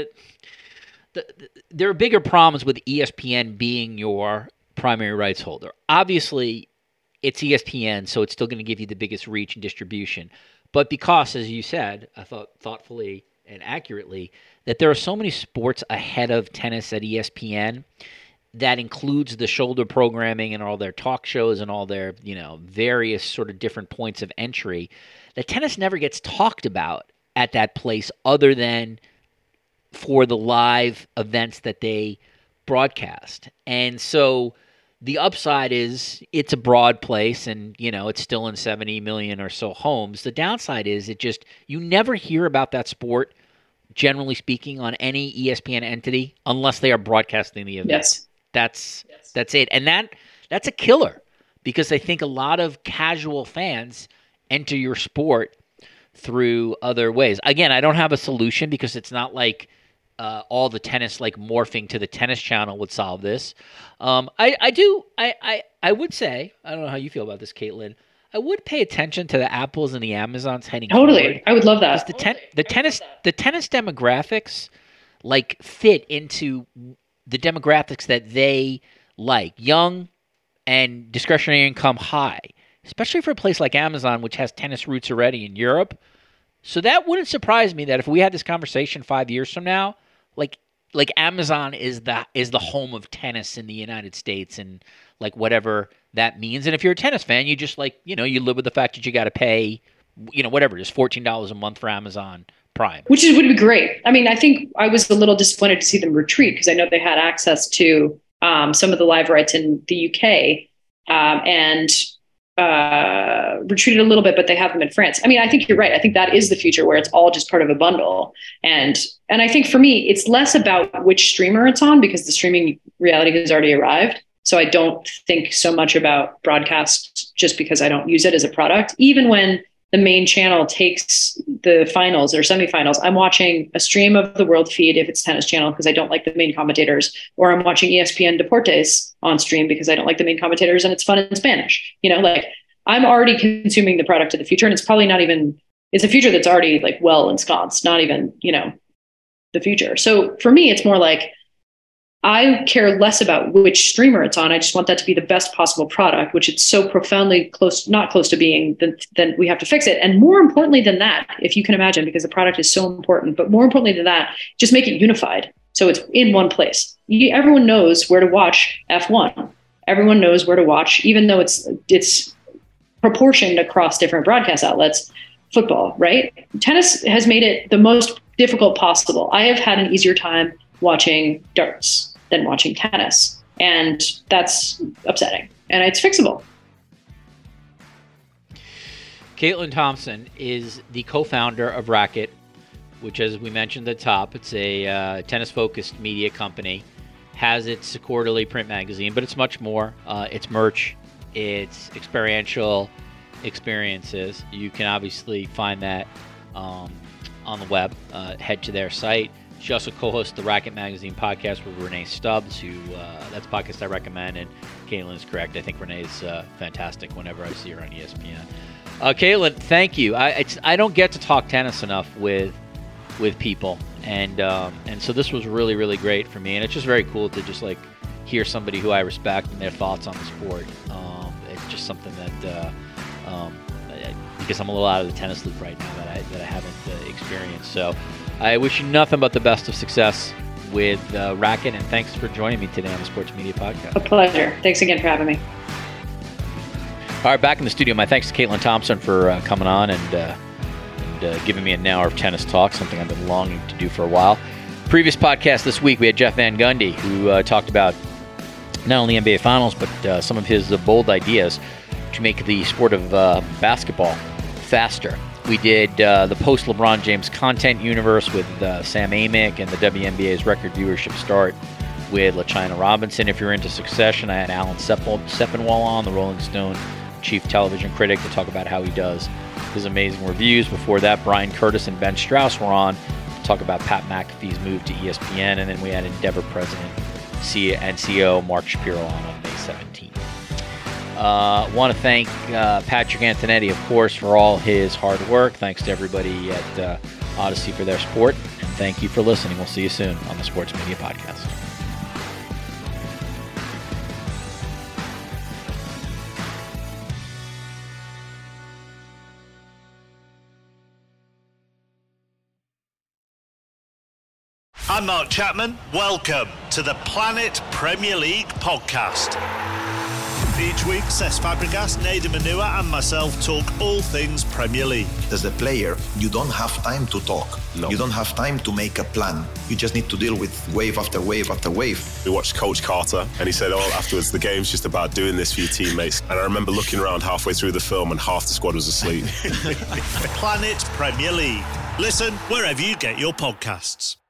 there are bigger problems with ESPN being your primary rights holder. Obviously, it's ESPN, so it's still going to give you the biggest reach and distribution. But because, as you said, I thought thoughtfully and accurately, that there are so many sports ahead of tennis at ESPN. That includes the shoulder programming and all their talk shows and all their, various sort of different points of entry. The tennis never gets talked about at that place other than for the live events that they broadcast. And so the upside is it's a broad place and, it's still in 70 million or so homes. The downside is you never hear about that sport, generally speaking, on any ESPN entity unless they are broadcasting the event. Yes. That's it. And that's a killer because I think a lot of casual fans enter your sport through other ways. Again, I don't have a solution because it's not like all the tennis like morphing to the tennis channel would solve this. I would say, I don't know how you feel about this, Caitlin. I would pay attention to the Apples and the Amazons heading totally forward. I would love that. The tennis demographics like fit into the demographics that they like, young and discretionary income high, especially for a place like Amazon, which has tennis roots already in Europe. So that wouldn't surprise me that if we had this conversation 5 years from now, like Amazon is the home of tennis in the United States and like whatever that means. And if you're a tennis fan, you just like, you live with the fact that you got to pay, whatever it is, $14 a month for Amazon Prime. Which would be great. I mean, I think I was a little disappointed to see them retreat because I know they had access to some of the live rights in the UK and retreated a little bit, but they have them in France. I mean, I think you're right. I think that is the future where it's all just part of a bundle. And I think for me, it's less about which streamer it's on because the streaming reality has already arrived. So I don't think so much about broadcast just because I don't use it as a product. Even when the main channel takes the finals or semifinals, I'm watching a stream of the world feed if it's Tennis Channel because I don't like the main commentators, or I'm watching ESPN Deportes on stream because I don't like the main commentators and it's fun in Spanish. Like I'm already consuming the product of the future, and it's probably not even, it's a future that's already like well ensconced, not even, the future. So for me, it's more like I care less about which streamer it's on. I just want that to be the best possible product, which it's so profoundly not close to being, then we have to fix it. And more importantly than that, if you can imagine, because the product is so important, but more importantly than that, just make it unified. So it's in one place. Everyone knows where to watch F1. Everyone knows where to watch, even though it's proportioned across different broadcast outlets, football, right? Tennis has made it the most difficult possible. I have had an easier time watching darts than watching tennis. And that's upsetting. And it's fixable. Caitlin Thompson is the co-founder of Racquet, which, as we mentioned at the top, it's a tennis-focused media company. Has its quarterly print magazine, but it's much more. It's merch. It's experiential experiences. You can obviously find that on the web. Head to their site. She also co-hosts the Racquet Magazine podcast with Renee Stubbs, who that's a podcast I recommend, and Caitlin is correct. I think Renee's fantastic whenever I see her on ESPN. Caitlin, thank you. I don't get to talk tennis enough with people, and so this was really, really great for me, and it's just very cool to just like hear somebody who I respect and their thoughts on the sport. It's just something that because I'm a little out of the tennis loop right now that I haven't experienced. So I wish you nothing but the best of success with Racquet, and thanks for joining me today on the Sports Media Podcast. A pleasure. Thanks again for having me. All right, back in the studio. My thanks to Caitlin Thompson for coming on and giving me an hour of tennis talk, something I've been longing to do for a while. Previous podcast this week, we had Jeff Van Gundy, who talked about not only NBA Finals, but some of his bold ideas to make the sport of basketball faster. We did the post-LeBron James content universe with Sam Amick and the WNBA's record viewership start with LaChina Robinson. If you're into Succession, I had Alan Sepinwall on, the Rolling Stone chief television critic, to talk about how he does his amazing reviews. Before that, Brian Curtis and Ben Strauss were on to talk about Pat McAfee's move to ESPN. And then we had Endeavor president and CEO Mark Shapiro on May 17th. Want to thank Patrick Antonetti, of course, for all his hard work. Thanks to everybody at Odyssey for their support. And thank you for listening. We'll see you soon on the Sports Media Podcast. I'm Mark Chapman. Welcome to the Planet Premier League podcast. Each week, Cesc Fabregas, Nader Manua and myself talk all things Premier League. As a player, you don't have time to talk. No. You don't have time to make a plan. You just need to deal with wave after wave after wave. We watched Coach Carter and he said, afterwards, the game's just about doing this for your teammates. And I remember looking around halfway through the film and half the squad was asleep. Planet Premier League. Listen wherever you get your podcasts.